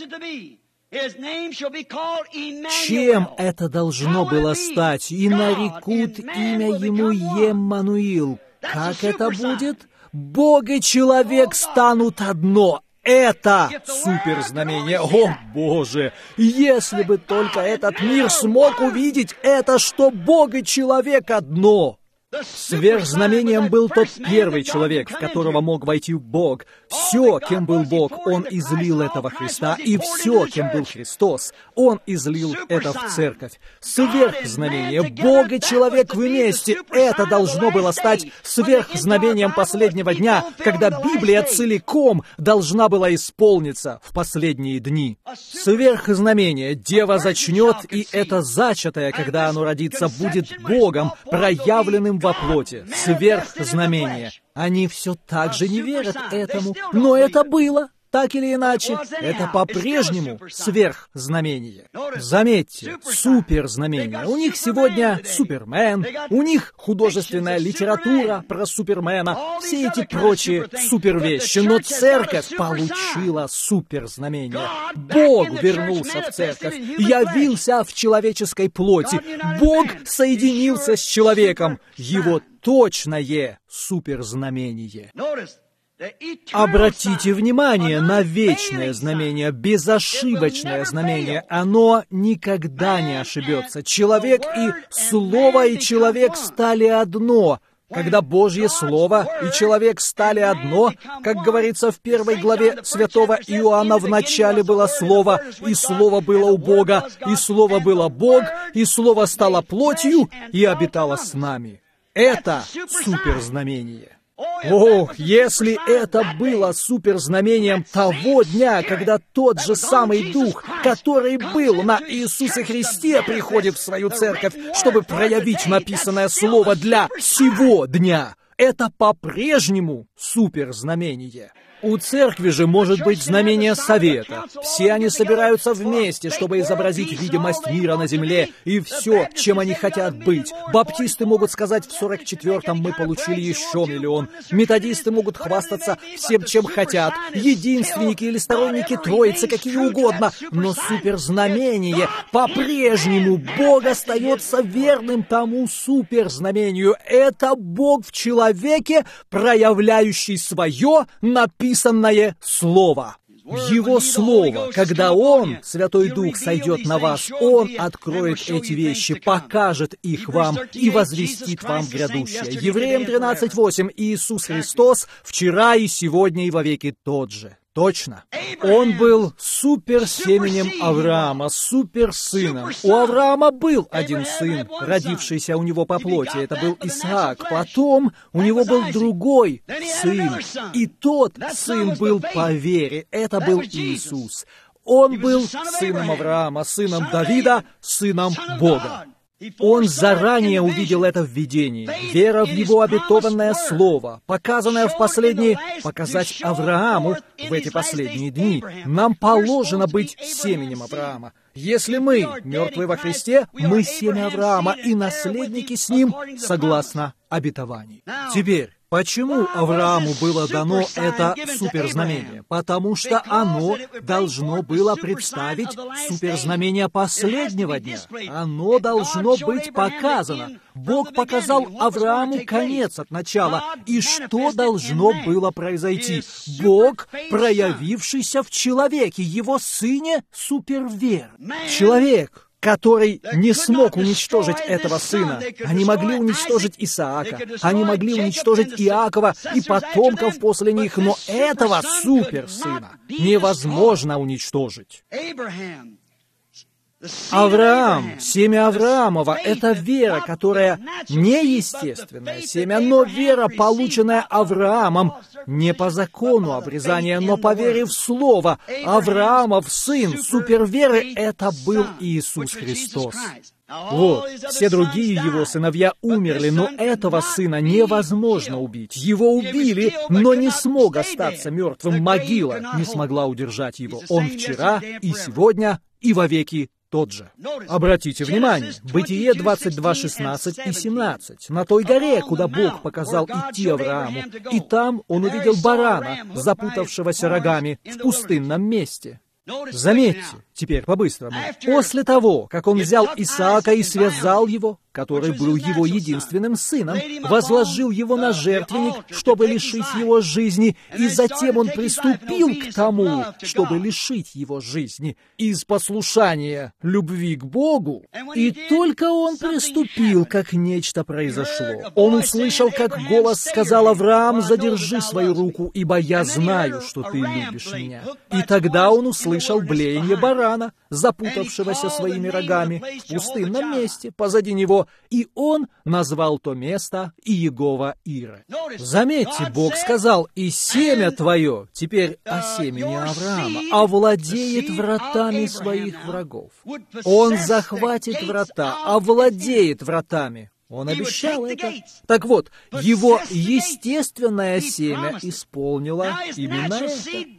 Чем это должно было стать? И нарекут имя ему Еммануил. Как это будет? Бог и человек станут одно. Это суперзнамение. О, Боже! Если бы только этот мир смог увидеть это, что Бог и человек одно. Сверхзнамением был тот первый человек, в которого мог войти Бог. Все, кем был Бог, Он излил это во Христа, и все, кем был Христос, Он излил это в церковь. Сверхзнамение. Бог и человек вместе. Это должно было стать сверхзнамением последнего дня, когда Библия целиком должна была исполниться в последние дни. Сверхзнамение. Дева зачнет, и это зачатое, когда оно родится, будет Богом, проявленным во плоти. Сверхзнамение. Они все так же не верят этому, но это было. Так или иначе, это по-прежнему сверхзнамение. Заметьте, суперзнамение. У них сегодня Супермен, у них художественная литература про Супермена, все эти прочие супервещи. Но церковь получила суперзнамение. Бог вернулся в церковь, явился в человеческой плоти. Бог соединился с человеком. Его точное суперзнамение. Обратите внимание на вечное знамение, безошибочное знамение. Оно никогда не ошибется. Человек и Слово, и человек стали одно. Когда Божье Слово и человек стали одно, как говорится в первой главе святого Иоанна, в начале было Слово, и Слово было у Бога, и Слово было Бог, и Слово стало плотью и обитало с нами. Это суперзнамение. Ох, если это было суперзнамением того дня, когда тот же самый Дух, который был на Иисусе Христе, приходит в свою церковь, чтобы проявить написанное Слово для сего дня, это по-прежнему суперзнамение. У церкви же может быть знамение совета. Все они собираются вместе, чтобы изобразить видимость мира на земле и все, чем они хотят быть. Баптисты могут сказать, в сорок четвёртом мы получили еще миллион. Методисты могут хвастаться всем, чем хотят. Единственники или сторонники Троицы, какие угодно. Но суперзнамение по-прежнему. Бог остается верным тому суперзнамению. Это Бог в человеке, проявляющий свое написанное Написанное Слово. Его Слово, когда Он, Святой Дух, сойдет на вас, Он откроет эти вещи, покажет их вам и возвестит вам грядущее. Евреям тринадцать восемь. Иисус Христос вчера и сегодня и вовеки тот же. Точно. Он был суперсеменем Авраама, суперсыном. У Авраама был один сын, родившийся у него по плоти. Это был Исаак. Потом у него был другой сын. И тот сын был по вере. Это был Иисус. Он был сыном Авраама, сыном Давида, сыном Бога. Он заранее увидел это в видении. Вера в Его обетованное Слово, показанное в последние, показать Аврааму в эти последние дни. Нам положено быть семенем Авраама. Если мы мертвы во Христе, мы семя Авраама и наследники с ним, согласно обетованию. Теперь, почему Аврааму было дано это суперзнамение? Потому что оно должно было представить суперзнамение последнего дня. Оно должно быть показано. Бог показал Аврааму конец от начала. И что должно было произойти? Бог, проявившийся в человеке, его сыне супервер. Человек, который не смог уничтожить этого сына. Они могли уничтожить Исаака, они могли уничтожить Иакова и потомков после них, но этого суперсына невозможно уничтожить. Авраам, семя Авраамова — это вера, которая не естественное семя, но вера, полученная Авраамом не по закону обрезания, но по вере в Слово. Авраамов сын суперверы — это был Иисус Христос. Вот, все другие его сыновья умерли, но этого сына невозможно убить. Его убили, но не смог остаться мертвым. Могила не смогла удержать его. Он вчера и сегодня и вовеки тот же. Обратите внимание, Бытие двадцать два, шестнадцать и семнадцать. На той горе, куда Бог показал идти Аврааму, и там он увидел барана, запутавшегося рогами в пустынном месте. Заметьте, теперь по-быстрому. После того, как он взял Исаака и связал его, который был его единственным сыном, возложил его на жертвенник, чтобы лишить его жизни, и затем он приступил к тому, чтобы лишить его жизни из послушания любви к Богу, и только он приступил, как нечто произошло. Он услышал, как голос сказал: «Авраам, задержи свою руку, ибо я знаю, что ты любишь меня». И тогда он услышал блеяние барана, запутавшегося своими рогами в пустынном месте позади него, и он назвал то место Иегова-Ире. Заметьте, Бог сказал: «И семя твое», теперь о семени Авраама, «овладеет вратами своих врагов». Он захватит врата, овладеет вратами. Он обещал это. Так вот, его естественное семя исполнило именно это.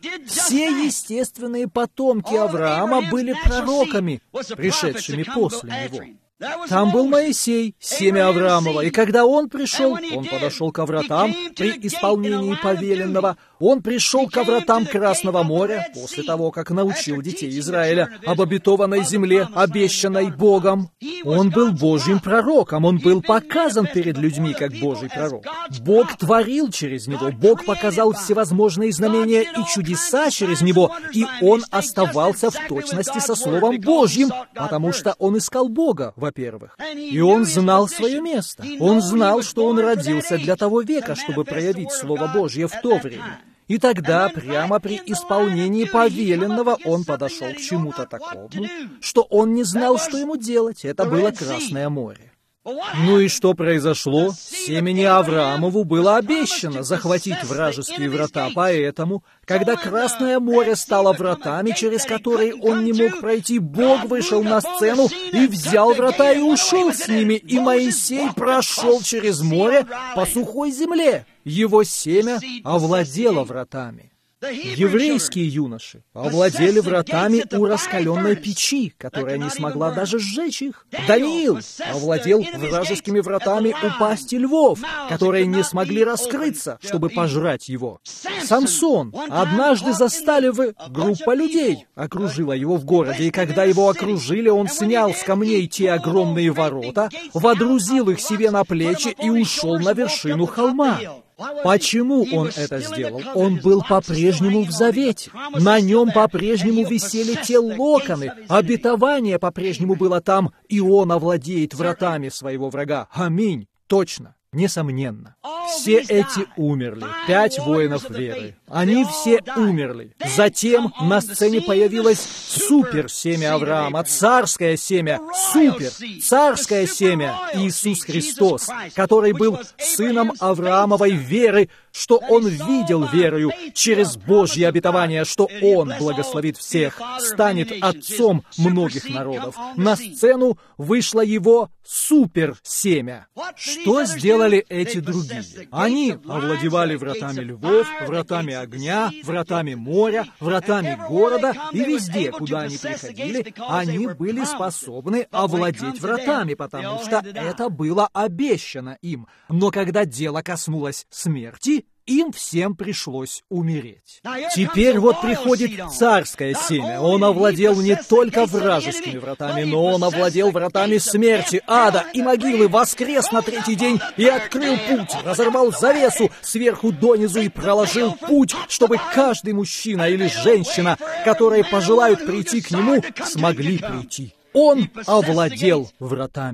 Все естественные потомки Авраама были пророками, пришедшими после него. Там был Моисей, семя Авраамова, и когда он пришел, он подошел к вратам при исполнении повеленного. Он пришел к вратам Красного моря после того, как научил детей Израиля об обетованной земле, обещанной Богом. Он был Божьим пророком, он был показан перед людьми как Божий пророк. Бог творил через него, Бог показал всевозможные знамения и чудеса через него, и он оставался в точности со Словом Божьим, потому что он искал Бога, во-первых. И он знал свое место. Он знал, что он родился для того века, чтобы проявить Слово Божье в то время. И тогда, прямо при исполнении повеленного, он подошел к чему-то такому, что он не знал, что ему делать. Это было Красное море. Ну и что произошло? Семени Авраамову было обещано захватить вражеские врата, поэтому, когда Красное море стало вратами, через которые он не мог пройти, Бог вышел на сцену и взял врата и ушел с ними, и Моисей прошел через море по сухой земле. Его семя овладело вратами. Еврейские юноши овладели вратами у раскаленной печи, которая не смогла даже сжечь их. Даниил овладел вражескими вратами у пасти львов, которые не смогли раскрыться, чтобы пожрать его. Самсон однажды застали вы, группа людей окружила его в городе, и когда его окружили, он снял с камней те огромные ворота, водрузил их себе на плечи и ушел на вершину холма. Почему он это сделал? Он был по-прежнему в завете. На нем по-прежнему висели те локоны. Обетование по-прежнему было там, и он овладеет вратами своего врага. Аминь. Точно. Несомненно. Все эти умерли. Пять воинов веры. Они все умерли. Затем на сцене появилось супер-семя Авраама, царское семя, супер, царское семя Иисус Христос, который был сыном Авраамовой веры, что он видел верою через Божье обетование, что он благословит всех, станет отцом многих народов. На сцену вышло его супер-семя. Что сделали эти другие? Они овладевали вратами львов, вратами огня, вратами моря, вратами города, и везде, куда они приходили, они были способны овладеть вратами, потому что это было обещано им. Но когда дело коснулось смерти, им всем пришлось умереть. Теперь вот приходит царское семя. Он овладел не только вражескими вратами, но он овладел вратами смерти, ада и могилы, воскрес на третий день и открыл путь, разорвал завесу сверху донизу и проложил путь, чтобы каждый мужчина или женщина, которые пожелают прийти к нему, смогли прийти. Он овладел вратами.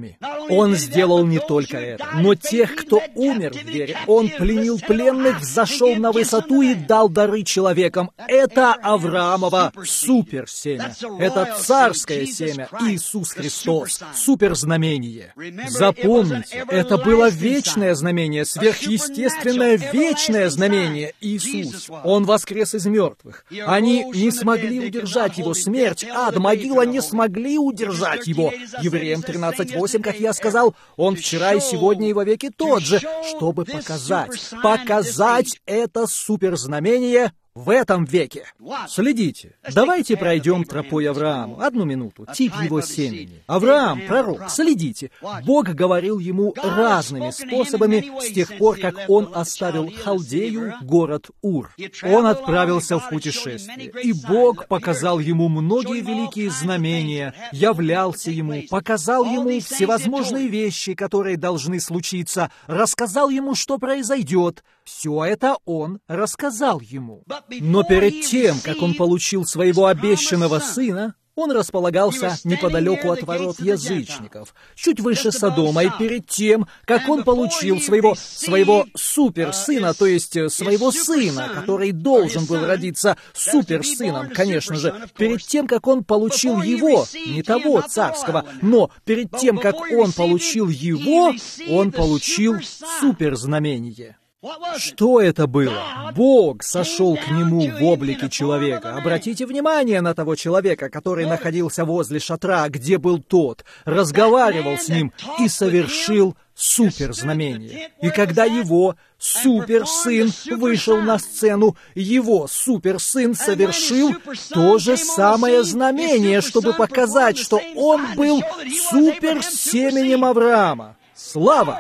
Он сделал не только это, но тех, кто умер в вере. Он пленил пленных, взошел на высоту и дал дары человекам. Это Авраамово суперсемя. Это царское семя, Иисус Христос, суперзнамение. Запомните, это было вечное знамение, сверхъестественное вечное знамение, Иисус. Он воскрес из мертвых. Они не смогли удержать Его, смерть, ад, могила не смогли удержать Его. Евреям тринадцать восемь, как я сказал, Он вчера и сегодня и вовеки тот же, чтобы показать, показать это суперзнамение в этом веке. Следите. Давайте пройдем тропой Авраама. Одну минуту. Тип его семени. Авраам, пророк, следите. Бог говорил ему разными способами с тех пор, как он оставил Халдею, город Ур. Он отправился в путешествие, и Бог показал ему многие великие знамения, являлся ему, показал ему всевозможные вещи, которые должны случиться, рассказал ему, что произойдет. Все это он рассказал ему. Но перед тем, как он получил своего обещанного сына, он располагался неподалеку от ворот язычников, чуть выше Содома, и перед тем, как он получил своего, своего суперсына, то есть своего сына, который должен был родиться суперсыном, конечно же, перед тем, как он получил его, не того царского, но перед тем, как он получил его, он получил суперзнамение. Что это было? Бог сошел к нему в облике человека. Обратите внимание на того человека, который находился возле шатра, где был тот, разговаривал с ним и совершил суперзнамение. И когда его суперсын вышел на сцену, его суперсын совершил то же самое знамение, чтобы показать, что он был суперсеменем Авраама. Слава!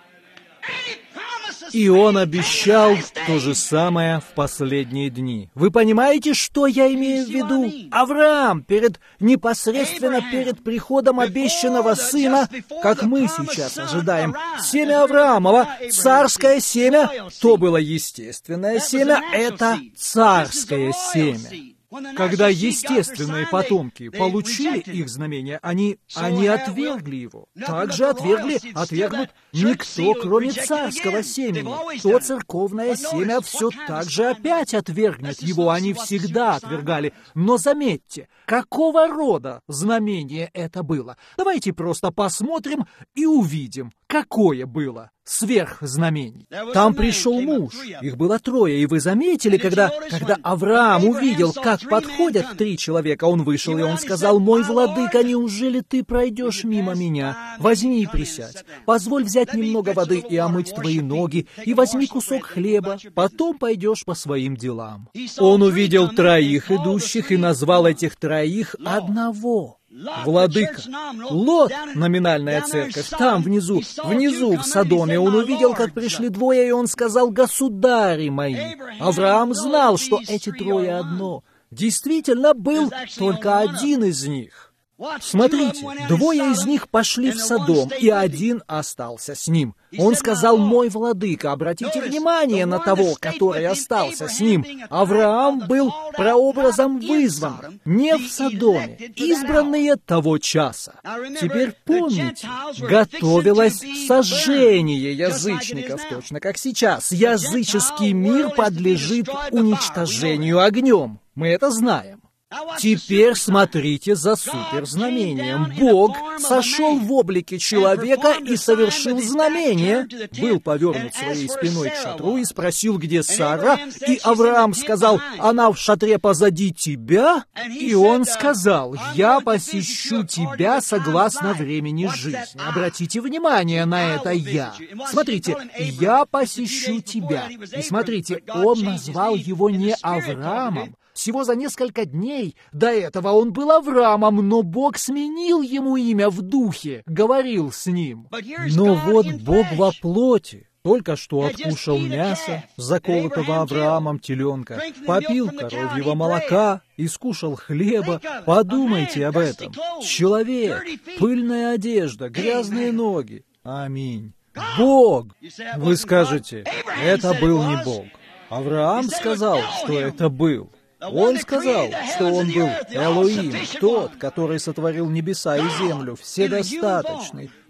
И он обещал то же самое в последние дни. Вы понимаете, что я имею в виду? Авраам перед, непосредственно перед приходом обещанного сына, как мы сейчас ожидаем, семя Авраамова, царское семя, то было естественное семя, это царское семя. Когда естественные потомки получили их знамение, они, они отвергли его. Также отвергли, отвергнут никто, кроме царского семени. То церковное семя все так же опять отвергнет его, они всегда отвергали. Но заметьте, какого рода знамение это было? Давайте просто посмотрим и увидим, какое было сверхзнамений. Там пришел муж, их было трое, и вы заметили, когда, когда Авраам увидел, как подходят три человека, он вышел, и он сказал: «Мой владыка, неужели ты пройдешь мимо меня? Возьми и присядь, позволь взять немного воды и омыть твои ноги, и возьми кусок хлеба, потом пойдешь по своим делам». Он увидел троих идущих и назвал этих троих одного. Владыка. Лот, номинальная церковь, там внизу, внизу в Содоме, он увидел, как пришли двое, и он сказал: «Государи мои». Авраам знал, что эти трое одно. Действительно, был только один из них. Смотрите, двое из них пошли в Содом, и один остался с ним. Он сказал: «Мой владыка». Обратите внимание на того, который остался с ним. Авраам был прообразом вызван, не в Содоме, избранные того часа. Теперь помните, готовилось сожжение язычников, точно как сейчас. Языческий мир подлежит уничтожению огнем. Мы это знаем. Теперь смотрите за суперзнамением. Бог сошел в облике человека и совершил знамение. Был повернут своей спиной к шатру и спросил: «Где Сара?» И Авраам сказал: «Она в шатре позади тебя». И он сказал: «Я посещу тебя согласно времени жизни». Обратите внимание на это «я». Смотрите, «я посещу тебя». И смотрите, он назвал его не Авраамом. Всего за несколько дней до этого он был Авраамом, но Бог сменил ему имя в духе, говорил с ним. Но вот Бог во плоти только что откушал мясо заколотого Авраамом теленка, попил коровьего молока и скушал хлеба. Подумайте об этом. Человек, пыльная одежда, грязные ноги. Аминь. Бог! Вы скажете, это был не Бог. Авраам сказал, что это был. Он сказал, что он был Элоим, тот, который сотворил небеса и землю, вседостаточный,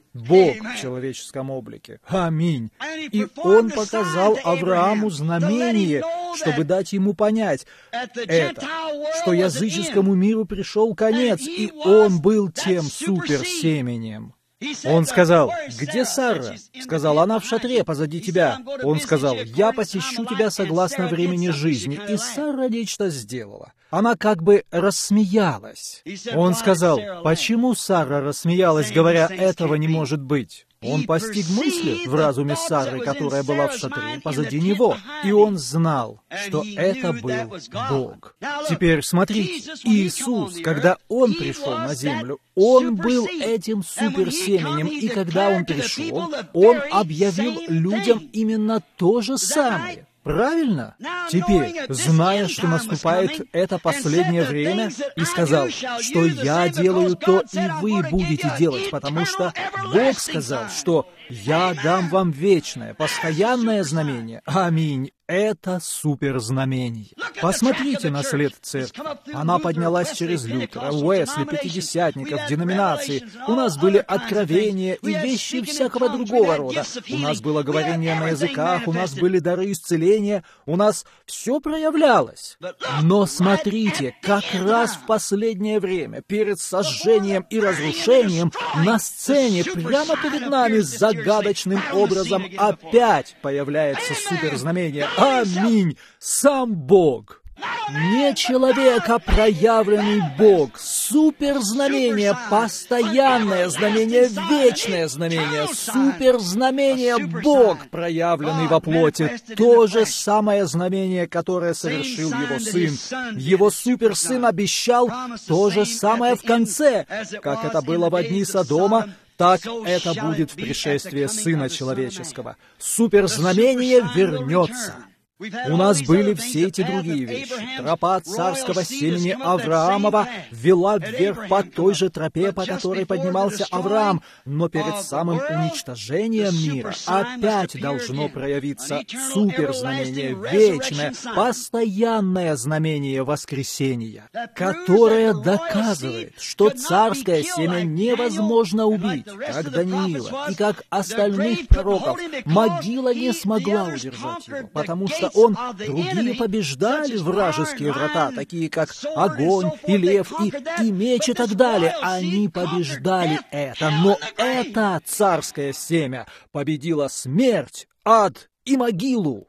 Бог в человеческом облике. Аминь. И Он показал Аврааму знамение, чтобы дать ему понять это, что языческому миру пришел конец, и он был тем суперсеменем. Он сказал: «Где Сара?» Сказал: «Она в шатре позади тебя». Он сказал: «Я посещу тебя согласно времени жизни». И Сара нечто сделала. Она как бы рассмеялась. Он сказал: «Почему Сара рассмеялась, говоря, этого не может быть?» Он постиг мысли в разуме Сары, которая была в шатре позади него, и он знал, что это был Бог. Теперь смотрите, Иисус, когда Он пришел на землю, Он был этим суперсеменем, и когда Он пришел, Он объявил людям именно то же самое. Правильно? Теперь, зная, что наступает это последнее время, и сказал, что «Я делаю то, и вы будете делать», потому что Бог сказал, что «Я дам вам вечное, постоянное знамение». Аминь. Это суперзнамение. Посмотрите на след церкви. Она поднялась через Лютера, Уэсли, пятидесятников, деноминаций. У нас были откровения и вещи всякого другого рода. У нас было говорение на языках, у нас были дары исцеления, у нас все проявлялось. Но смотрите, как раз в последнее время, перед сожжением и разрушением, на сцене прямо перед нами загадочным образом опять появляется суперзнамение. Аминь! Сам Бог! Не человек, а проявленный Бог. Суперзнамение, постоянное знамение, вечное знамение. Суперзнамение, Бог, проявленный во плоти. То же самое знамение, которое совершил Его Сын. Его суперсын обещал то же самое в конце, как это было в дни Содома, так это будет в пришествии Сына Человеческого. Суперзнамение вернется. У нас были все эти другие вещи. Тропа царского семени Авраамова вела вверх по той же тропе, по которой поднимался Авраам, но перед самым уничтожением мира опять должно проявиться суперзнамение, вечное, постоянное знамение воскресения, которое доказывает, что царское семя невозможно убить, как Даниила и как остальных пророков. Могила не смогла удержать его, потому что он, другие побеждали вражеские врата, такие как огонь и лев и, и меч и так далее. Они побеждали это, но это царское семя победило смерть, ад и могилу.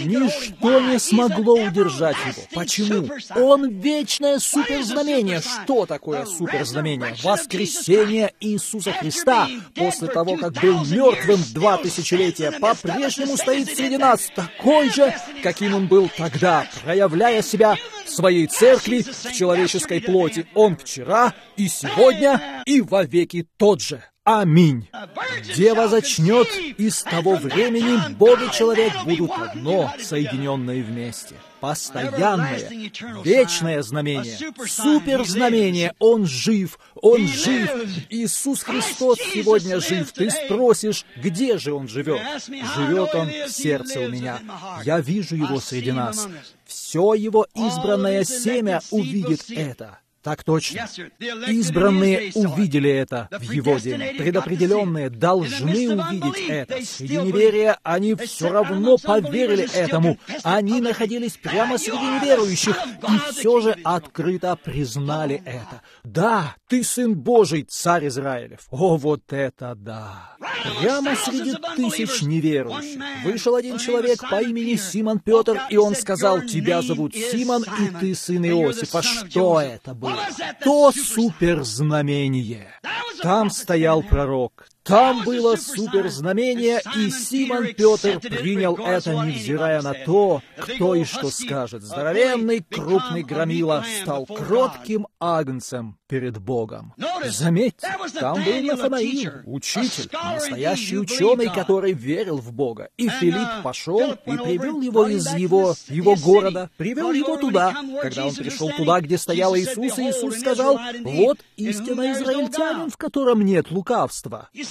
Ничто не смогло удержать его. Почему? Он вечное суперзнамение. Что такое суперзнамение? Воскресение Иисуса Христа после того, как был мертвым два тысячелетия, по-прежнему стоит среди нас, такой же, каким он был тогда, проявляя себя в своей церкви в человеческой плоти. Он вчера и сегодня и вовеки тот же. Аминь. Дева зачнет, и с того времени Бог и человек будут одно, соединенные вместе. Постоянное, вечное знамение, суперзнамение. Он жив, Он жив. Иисус Христос сегодня жив. Ты спросишь, где же Он живет? Живет Он в сердце у меня. Я вижу Его среди нас. Все Его избранное семя увидит это. Так точно. Избранные увидели это в Его день. Предопределенные должны увидеть это. Среди неверия они все равно поверили этому. Они находились прямо среди неверующих и все же открыто признали это. Да, ты Сын Божий, Царь Израилев. О, вот это да! Прямо среди тысяч неверующих вышел один человек по имени Симон Петр, и он сказал: «Тебя зовут Симон, и ты сын Иосифа». Что это было? То суперзнамение. Там стоял пророк. Там было суперзнамение, и Симон Петр принял это, невзирая на то, кто и что скажет. Здоровенный, крупный громила стал кротким агнцем перед Богом. Заметьте, там был Нафанаил, учитель, настоящий ученый, который верил в Бога. И Филипп пошел и привел его из его, его города, привел его туда. Когда он пришел туда, где стоял Иисус, Иисус сказал: «Вот истинный израильтянин, в котором нет лукавства».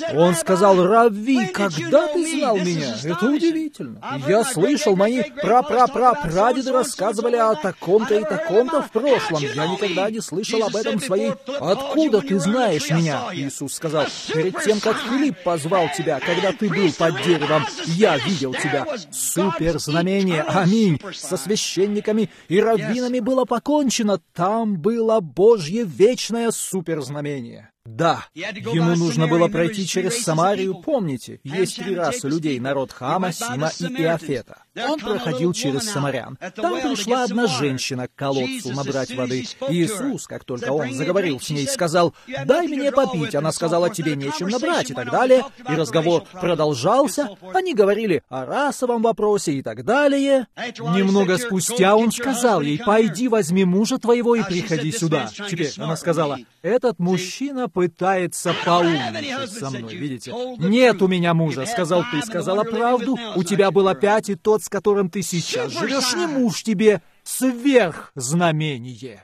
Он сказал: «Равви, когда ты знал меня?» Это удивительно. Я слышал, мои пра-пра-пра-прадеды рассказывали о таком-то и таком-то в прошлом. Я никогда не слышал об этом своей. Откуда ты знаешь меня? Иисус сказал: «Перед тем, как Филипп позвал тебя, когда ты был под деревом, я видел тебя». Суперзнамение, аминь. Со священниками и раввинами было покончено. Там было Божье вечное суперзнамение. Да, ему нужно было пройти через Самарию, помните, есть три расы людей, народ Хама, Сима и Иафета. Он проходил через самарян. Там пришла одна женщина к колодцу набрать воды. Иисус, как только он заговорил с ней, сказал: «Дай мне попить». Она сказала: «Тебе нечем набрать», и так далее. И разговор продолжался. Они говорили о расовом вопросе и так далее. Немного спустя он сказал ей: «Пойди, возьми мужа твоего и приходи сюда». Теперь она сказала: «Этот мужчина пытается поумничать со мной, видите? Нет у меня мужа», — сказал ты, сказала правду, у тебя было пять, и тот, с которым ты сейчас живешь, не муж тебе, сверхзнамение.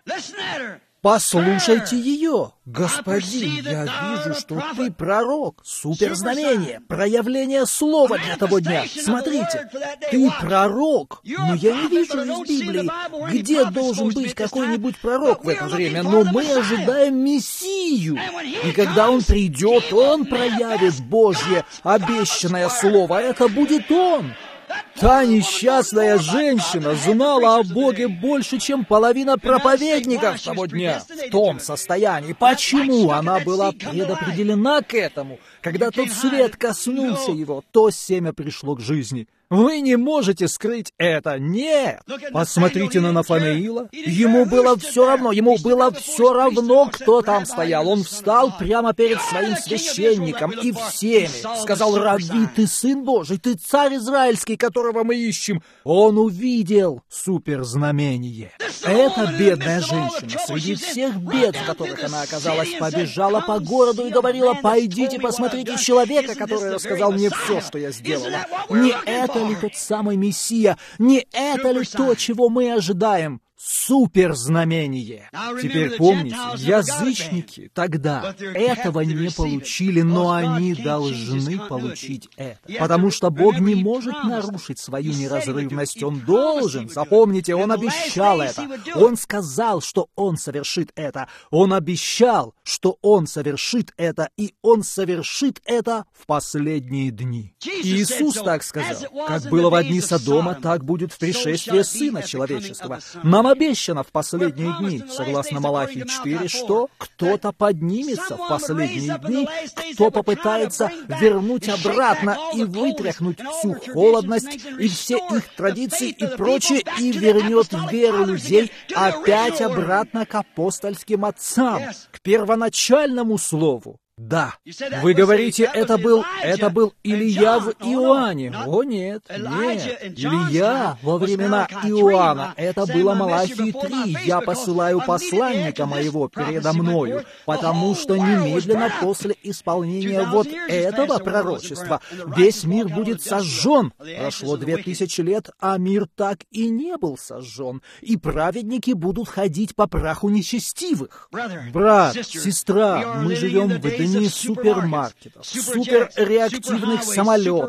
Послушайте ее. Господин, я вижу, что ты пророк, суперзнамение, проявление слова для того дня. Смотрите, ты пророк, но я не вижу из Библии, где должен быть какой-нибудь пророк в это время, но мы ожидаем Мессию. И когда он придет, он проявит Божье обещанное слово. Это будет он. Та несчастная женщина знала о Боге больше, чем половина проповедников того дня. В том состоянии. Почему она была предопределена к этому? Когда тот свет коснулся его, то семя пришло к жизни. Вы не можете скрыть это. Нет. Посмотрите на Нафанаила. Ему было все равно. Ему было все равно, кто там стоял. Он встал прямо перед своим священником и всеми сказал: «Равви, ты сын Божий, ты царь израильский, которого мы ищем». Он увидел суперзнамение. Эта бедная женщина среди всех бед, в которых она оказалась, побежала по городу и говорила: «Пойдите, посмотрите человека, который рассказал мне все, что я сделала». Не это ли тот самый Мессия? Не это ли то, чего мы ожидаем? Суперзнамение. Теперь помните, язычники тогда этого не получили, но они должны получить это. Потому что Бог не может нарушить свою неразрывность. Он должен. Запомните, Он обещал это. Он сказал, что Он совершит это. Он обещал, что Он совершит это, и Он совершит это в последние дни. Иисус так сказал: «Как было во дни Содома, так будет в пришествии Сына Человеческого». Нам обещано в последние дни, согласно Малахии четыре, что кто-то поднимется в последние дни, кто попытается вернуть обратно и вытряхнуть всю холодность и все их традиции и прочее, и вернет веру людей опять обратно к апостольским отцам, к первоначальному слову. Да, вы говорите, это был, это был Илия в Иоанне. О, нет, нет. Илия во времена Иоанна. Это было Малахии три. «Я посылаю посланника моего передо мною», потому что немедленно после исполнения вот этого пророчества весь мир будет сожжен. Прошло две тысячи лет, а мир так и не был сожжен. И праведники будут ходить по праху нечестивых. Брат, сестра, мы живем в дни супермаркетов, суперреактивных самолетов,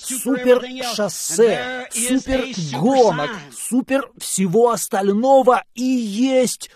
супершоссе, супергонок, супер всего остального, и есть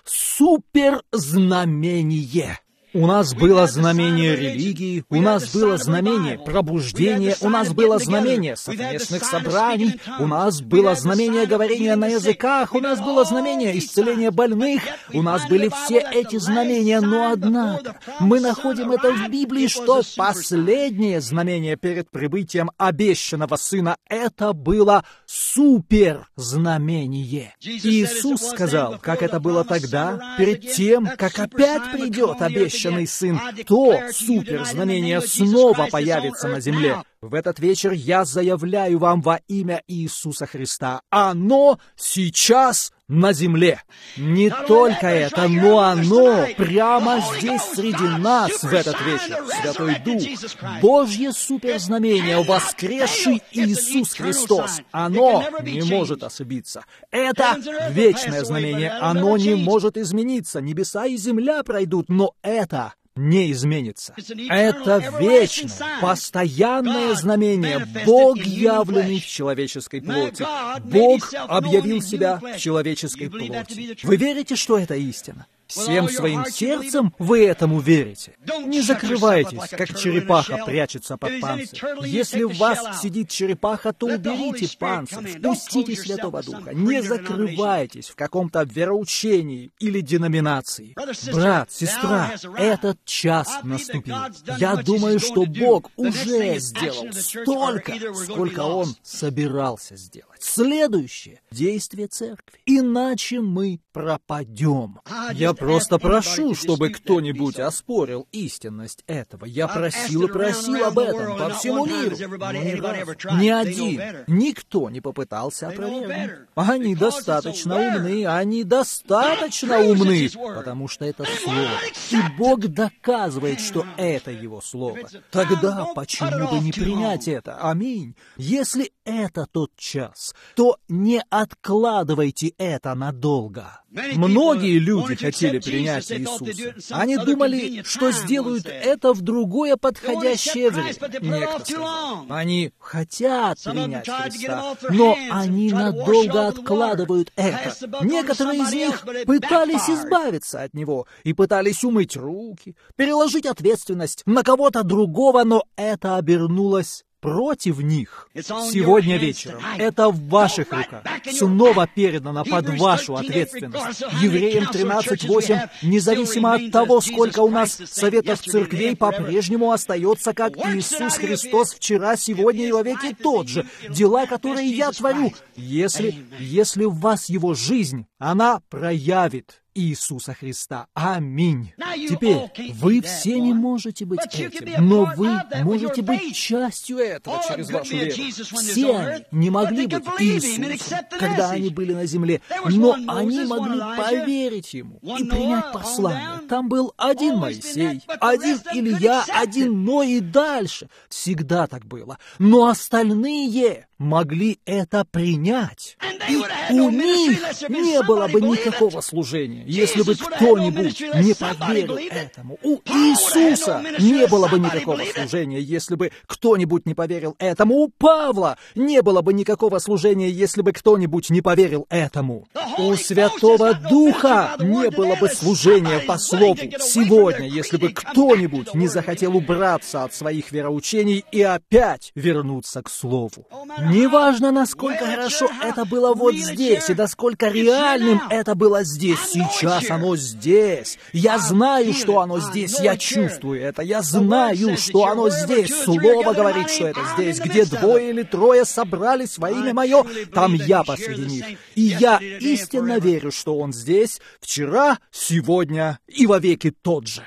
суперзнамение. У нас было знамение религии, у нас было знамение пробуждения, у нас было знамение совместных собраний, у нас было знамение говорения на языках, у нас было знамение исцеления больных, у нас были все эти знамения, но однако мы находим это в Библии, что последнее знамение перед прибытием обещанного Сына — это было суперзнамение. Иисус сказал, как это было тогда, перед тем, как опять придет обещанный Сын, то суперзнамение снова появится на земле. В этот вечер я заявляю вам во имя Иисуса Христа: оно сейчас на земле. Не только это, но оно прямо здесь среди нас в этот вечер. Святой Дух, Божье суперзнамение, воскресший Иисус Христос. Оно не может ошибиться. Это вечное знамение. Оно не может измениться. Небеса и земля пройдут, но это не изменится. Это вечное, постоянное знамение, Бог, явленный в человеческой плоти. Бог объявил себя в человеческой плоти. Вы верите, что это истина? Всем своим сердцем вы этому верите. Не закрывайтесь, как черепаха прячется под панцирь. Если в вас сидит черепаха, то уберите панцирь, впустите Святого Духа. Не закрывайтесь в каком-то вероучении или деноминации. Брат, сестра, этот час наступил. Я думаю, что Бог уже сделал столько, сколько Он собирался сделать. Следующее — действие церкви. Иначе мы пропадем. Я просто прошу, чтобы кто-нибудь оспорил истинность этого. Я просил и просил об этом по всему миру. Но ни разу, ни один, никто не попытался опровергнуть. Они достаточно умны, они достаточно умны, потому что это Слово. И Бог доказывает, что это Его Слово. Тогда почему бы не принять это? Аминь. Если это тот час, то не откладывайте это надолго. Многие люди хотели принять Иисуса. Они думали, что сделают это в другое подходящее время. Некто сказал, они хотят принять Христа, но они надолго откладывают это. Некоторые из них пытались избавиться от Него и пытались умыть руки, переложить ответственность на кого-то другого, но это обернулось против них. Сегодня вечером это в ваших руках, снова передано под вашу ответственность. Евреям тринадцать восемь, независимо от того, сколько у нас советов церквей, по-прежнему остается, как Иисус Христос вчера, сегодня и вовеки тот же. Дела, которые я творю, если, если в вас Его жизнь, она проявит Иисуса Христа. Аминь. Теперь, вы все не можете быть этим, но вы можете быть частью этого через вашу веру. Все они не могли быть Иисусом, когда они были на земле, но они могли поверить Ему и принять послание. Там был один Моисей, один Илья, один Ной и дальше. Всегда так было. Но остальные могли это принять. И у них не было бы никакого служения, если бы кто-нибудь не поверил этому. У Иисуса не было бы никакого служения, если бы кто-нибудь не поверил этому. У Павла не было бы никакого служения, если бы кто-нибудь не поверил этому. У Святого Духа не было бы служения по Слову сегодня, если бы кто-нибудь не захотел убраться от своих вероучений и опять вернуться к Слову. Неважно, насколько хорошо это было вот здесь, и насколько реальным это было здесь. Сейчас оно здесь. Я знаю, что оно здесь. Я чувствую это. Я знаю, что оно здесь. Слово говорит, что это здесь. Где двое или трое собрались во имя Мое, там я посреди них. И я истинно верю, что Он здесь вчера, сегодня и вовеки тот же.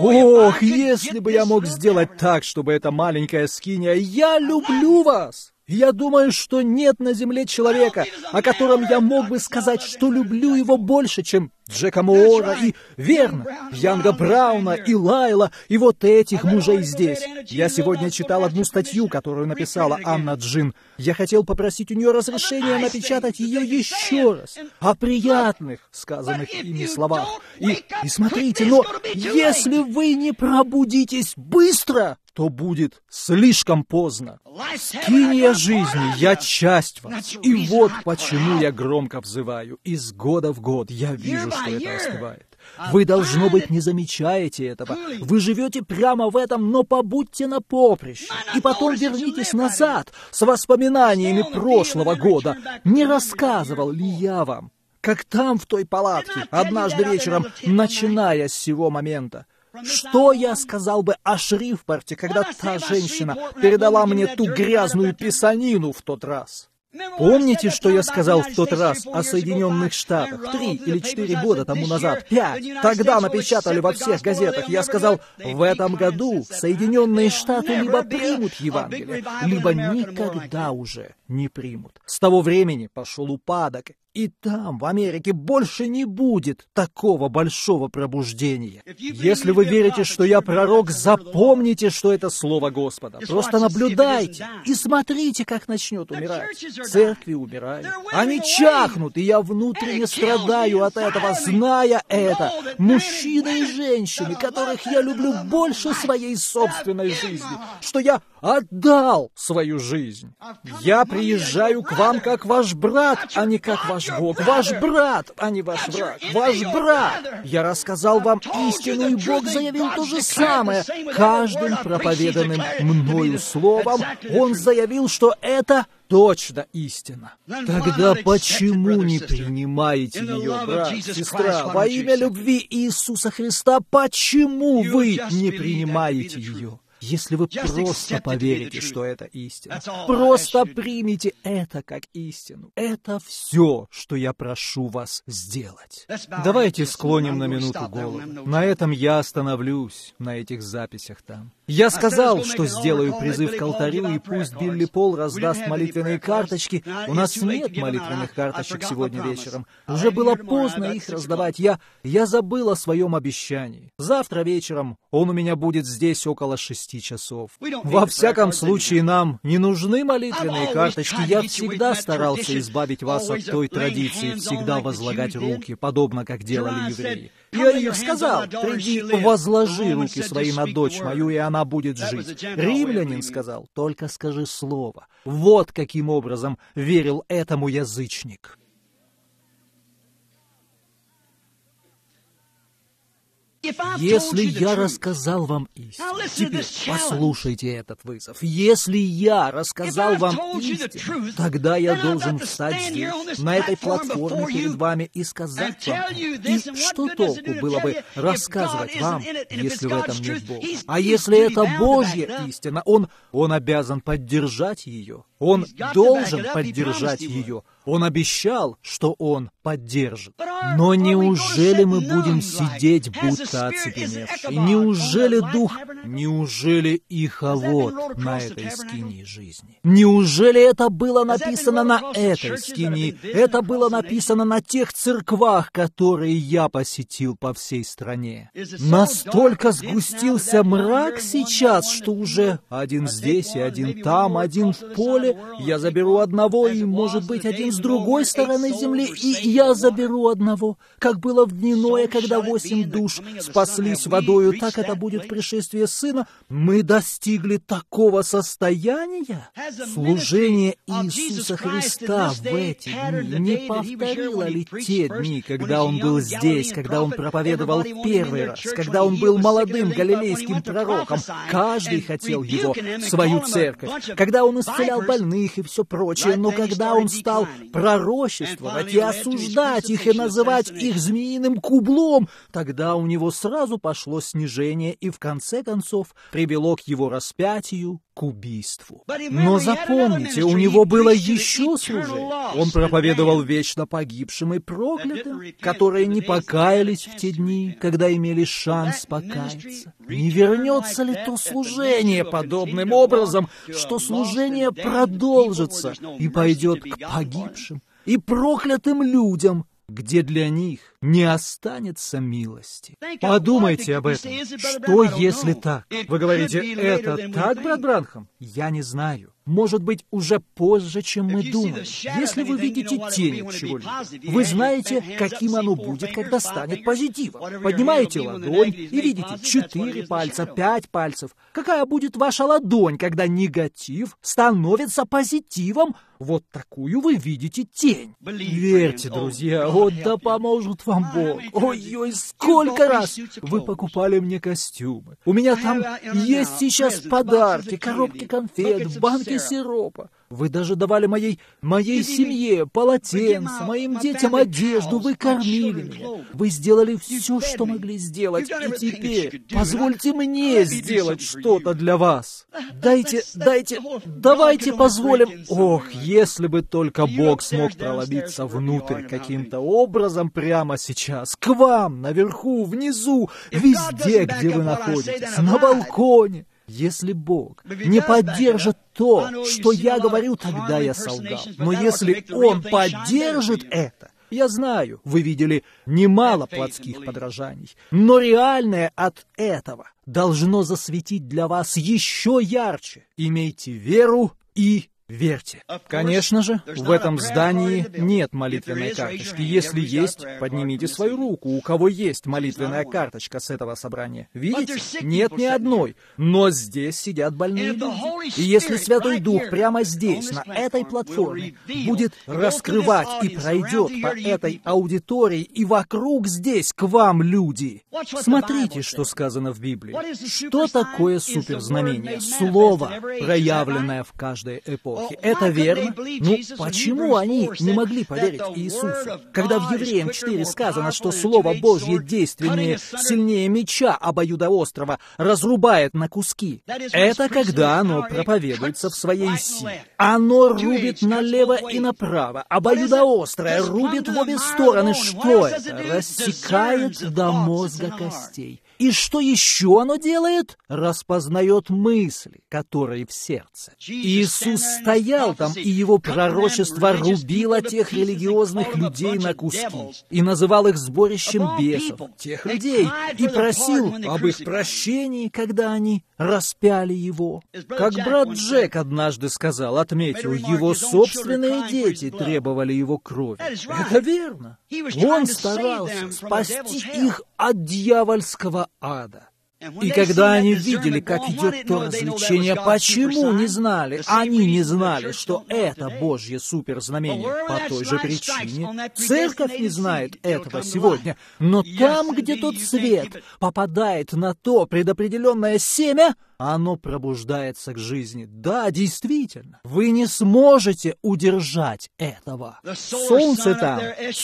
Ох, если бы я мог сделать так, чтобы эта маленькая скиния «Я люблю вас». Я думаю, что нет на земле человека, о котором я мог бы сказать, что люблю его больше, чем Джека Моора и, верно, Янга Брауна и Лайла, и вот этих мужей здесь. Я сегодня читал одну статью, которую написала Анна Джин. Я хотел попросить у нее разрешения напечатать ее еще раз, о приятных, сказанных ими словах. И, и смотрите, но если вы не пробудитесь быстро, то будет слишком поздно. Скиния жизни, я часть вас. И вот почему я громко взываю. Из года в год я вижу, что это остывает. Вы, должно быть, не замечаете этого. Вы живете прямо в этом, но побудьте на поприще. И потом вернитесь назад с воспоминаниями прошлого года. Не рассказывал ли я вам, как там, в той палатке, однажды вечером, начиная с сего момента, что я сказал бы о Шрифпорте, когда та женщина передала мне ту грязную писанину в тот раз? Помните, что я сказал в тот раз о Соединенных Штатах? Три или четыре года тому назад, пять. Тогда напечатали во всех газетах. Я сказал, в этом году Соединенные Штаты либо примут Евангелие, либо никогда уже не примут. С того времени пошел упадок, и там, в Америке, больше не будет такого большого пробуждения. Если вы верите, что я пророк, запомните, что это слово Господа. Просто наблюдайте и смотрите, как начнет умирать. Церкви умирают. Они чахнут, и я внутренне страдаю от этого, зная это. Мужчины и женщины, которых я люблю больше своей собственной жизни, что я отдал свою жизнь. Я приезжаю к вам как ваш брат, а не как ваш Бог. Ваш брат, а не ваш враг. Ваш брат. Я рассказал вам истину, и Бог заявил то же самое. Каждым проповеданным мною словом Он заявил, что это точно истина. Тогда почему не принимаете ее, брат, сестра? Во имя любви Иисуса Христа, почему вы не принимаете ее? Если вы просто поверите, что это истина, просто примите это как истину. Это все, что я прошу вас сделать. Давайте склоним на минуту голову. На этом я остановлюсь, на этих записях там. Я сказал, что сделаю призыв к алтарю, и пусть Билли Пол раздаст молитвенные карточки. У нас нет молитвенных карточек сегодня вечером. Уже было поздно их раздавать. Я, я забыл о своем обещании. Завтра вечером он у меня будет здесь около шести часов. Во всяком случае, нам не нужны молитвенные карточки. Я всегда старался избавить вас от той традиции всегда возлагать руки, подобно как делали евреи. Я им сказал: приди, возложи руки свои на дочь мою, и она будет жить. Римлянин сказал: только скажи слово. Вот каким образом верил этому язычник. Если я рассказал вам истину, теперь послушайте этот вызов. Если я рассказал вам истину, тогда я должен встать здесь, на этой платформе перед вами, и сказать вам. И что толку было бы рассказывать вам, если в этом нет Бога? А если это Божья истина, Он, он обязан поддержать ее. Он должен поддержать ее. Он обещал, что Он поддержит. Но неужели мы будем сидеть, будто оцепеневшие? Неужели Дух, неужели Ихавод на этой скинии жизни? Неужели это было написано на этой скинии? Это было написано на тех церквах, которые я посетил по всей стране. Настолько сгустился мрак сейчас, что уже один здесь и один там, один в поле. Я заберу одного, и, может быть, один с другой стороны земли, и я заберу одного. Как было в дни Ноя, когда восемь душ спаслись водою, так это будет пришествие Сына. Мы достигли такого состояния. Служение Иисуса Христа в эти дни не повторило ли те дни, когда Он был здесь, когда Он проповедовал в первый раз, когда Он был молодым галилейским пророком? Каждый хотел Его, свою церковь, когда Он исцелял больных и все прочее, но когда Он стал пророчествовать и осуждать их, и называть их змеиным кублом, тогда у Него сразу пошло снижение и в конце концов привело к Его распятию, к убийству. Но запомните, у Него было еще служение. Он проповедовал вечно погибшим и проклятым, которые не покаялись в те дни, когда имели шанс покаяться. Не вернется ли то служение подобным образом, что служение продолжится и пойдет к погибшим и проклятым людям, где для них не останется милости? Подумайте об этом. Что, если так? Вы говорите, это так, брат Бранхам? Я не знаю. Может быть, уже позже, чем мы думаем. Если вы видите тень от чего-либо, вы знаете, каким оно будет, когда станет позитивом. Поднимаете ладонь и видите четыре пальца, пять пальцев. Какая будет ваша ладонь, когда негатив становится позитивом? Вот такую вы видите тень. Верьте, друзья, вот да поможет вам Бог. Ой-ой, сколько раз вы покупали мне костюмы. У меня там есть сейчас подарки, коробки конфет, банки сиропа. Вы даже давали моей, моей семье полотенце, моим детям одежду, вы кормили меня. Вы сделали все, что могли сделать, и теперь позвольте мне сделать что-то для вас. Дайте, дайте, давайте позволим. Ох, если бы только Бог смог проломиться внутрь каким-то образом прямо сейчас, к вам, наверху, внизу, везде, где вы находитесь, на балконе. Если Бог не поддержит то, что я говорю, тогда я солгал. Но если Он поддержит это, я знаю, вы видели немало плотских подражаний, но реальное от этого должно засветить для вас еще ярче. Имейте веру и верьте. Конечно же, в этом здании нет молитвенной карточки. Если есть, поднимите свою руку, у кого есть молитвенная карточка с этого собрания. Видите? Нет ни одной. Но здесь сидят больные люди. И если Святой Дух прямо здесь, на этой платформе, будет раскрывать и пройдет по этой аудитории, и вокруг здесь к вам люди. Смотрите, что сказано в Библии. Что такое суперзнамение? Слово, проявленное в каждой эпохе. Это верно? Ну, почему они не могли поверить Иисусу? Когда в Евреям четыре сказано, что Слово Божье действеннее, сильнее меча обоюдоострого, разрубает на куски. Это когда оно проповедуется в своей силе. Оно рубит налево и направо. Обоюдоострое рубит в обе стороны. Что это? Рассекает до мозга костей. И что еще оно делает? Распознает мысли, которые в сердце. Иисус стоял там, и его пророчество рубило тех религиозных людей на куски и называл их сборищем бесов, тех людей, и просил об их прощении, когда они распяли его. Как брат Джек однажды сказал, отметил, его собственные дети требовали его крови. Это верно. Он старался спасти их от дьявольского ада. И когда они видели, как идет то развлечение, почему не знали? Они не знали, что это Божье суперзнамение. По той же причине церковь не знает этого сегодня. Но там, где тот свет попадает на то предопределенное семя, оно пробуждается к жизни. Да, действительно. Вы не сможете удержать этого. Солнце там,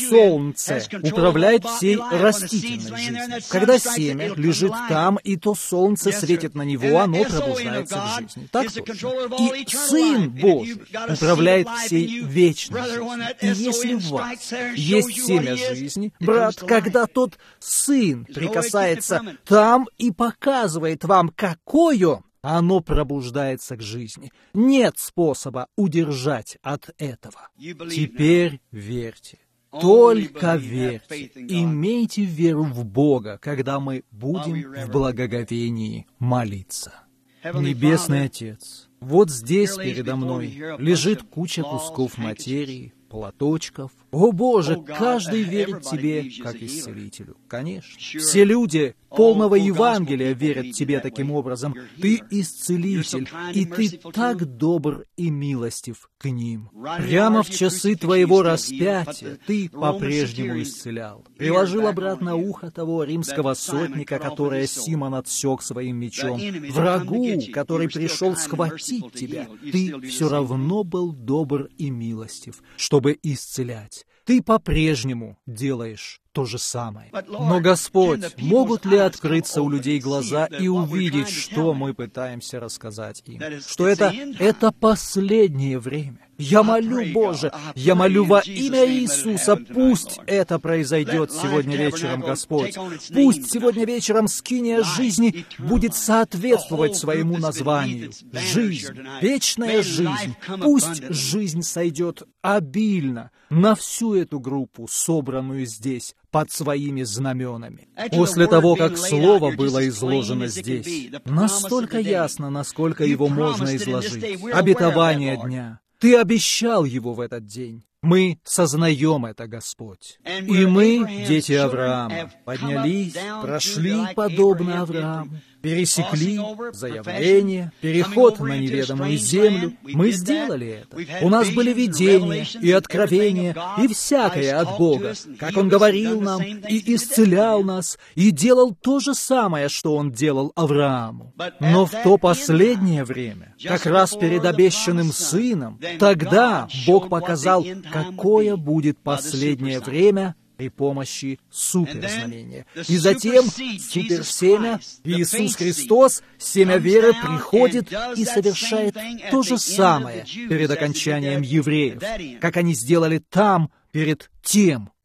солнце управляет всей растительной жизнью. Когда семя лежит там, и то солнце светит на него, оно пробуждается к жизни. Так точно. И Сын Божий управляет всей вечной жизнью. И если в вас есть семя жизни, брат, когда тот Сын прикасается там и показывает вам, какое оно пробуждается к жизни. Нет способа удержать от этого. Теперь верьте. Только верьте. Имейте веру в Бога, когда мы будем в благоговении молиться. Небесный Отец, вот здесь передо мной лежит куча кусков материи, платочков. О Боже, каждый верит Тебе как исцелителю. Конечно. Все люди полного Евангелия верят Тебе таким образом. Ты исцелитель, и Ты так добр и милостив к ним. Прямо в часы Твоего распятия Ты по-прежнему исцелял. Приложил обратно ухо того римского сотника, которое Симон отсек своим мечом. Врагу, который пришел схватить Тебя, Ты все равно был добр и милостив, чтобы исцелять. Ты по-прежнему делаешь то же самое. Но, Господь, могут ли открыться у людей глаза и увидеть, что мы пытаемся рассказать им? Что это, это последнее время. Я молю, Боже, я молю во имя Иисуса, пусть это произойдет сегодня вечером, Господь. Пусть сегодня вечером скиния жизни будет соответствовать своему названию. Жизнь, вечная жизнь. Пусть жизнь сойдет обильно на всю эту группу, собранную здесь, под своими знаменами. После того, как Слово было изложено здесь, настолько ясно, насколько его можно изложить, обетование дня, Ты обещал его в этот день. Мы сознаем это, Господь. И мы, дети Авраама, поднялись, прошли подобно Аврааму, пересекли заявление, переход на неведомую землю. Мы сделали это. У нас были видения и откровения, и всякое от Бога, как Он говорил нам, и исцелял нас, и делал то же самое, что Он делал Аврааму. Но в то последнее время, как раз перед обещанным Сыном, тогда Бог показал, какое будет последнее время при помощи суперзнамения. И затем суперсемя, Иисус Христос, семя веры, приходит и совершает то же самое перед окончанием евреев, как они сделали там перед тем,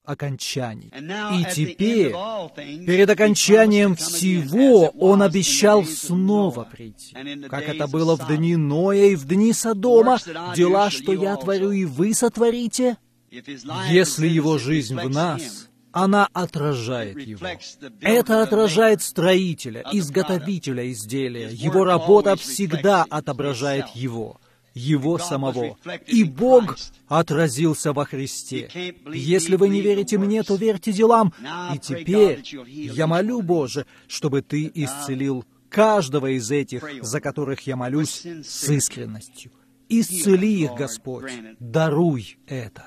окончаний. И теперь, перед окончанием всего, Он обещал снова прийти. Как это было в дни Ноя и в дни Содома, дела, что я творю, и вы сотворите. Если Его жизнь в нас, она отражает Его. Это отражает строителя, изготовителя изделия. Его работа всегда отображает Его. Его самого. И Бог отразился во Христе. Если вы не верите мне, то верьте делам. И теперь я молю, Боже, чтобы Ты исцелил каждого из этих, за которых я молюсь, с искренностью. Исцели их, Господь. Даруй это.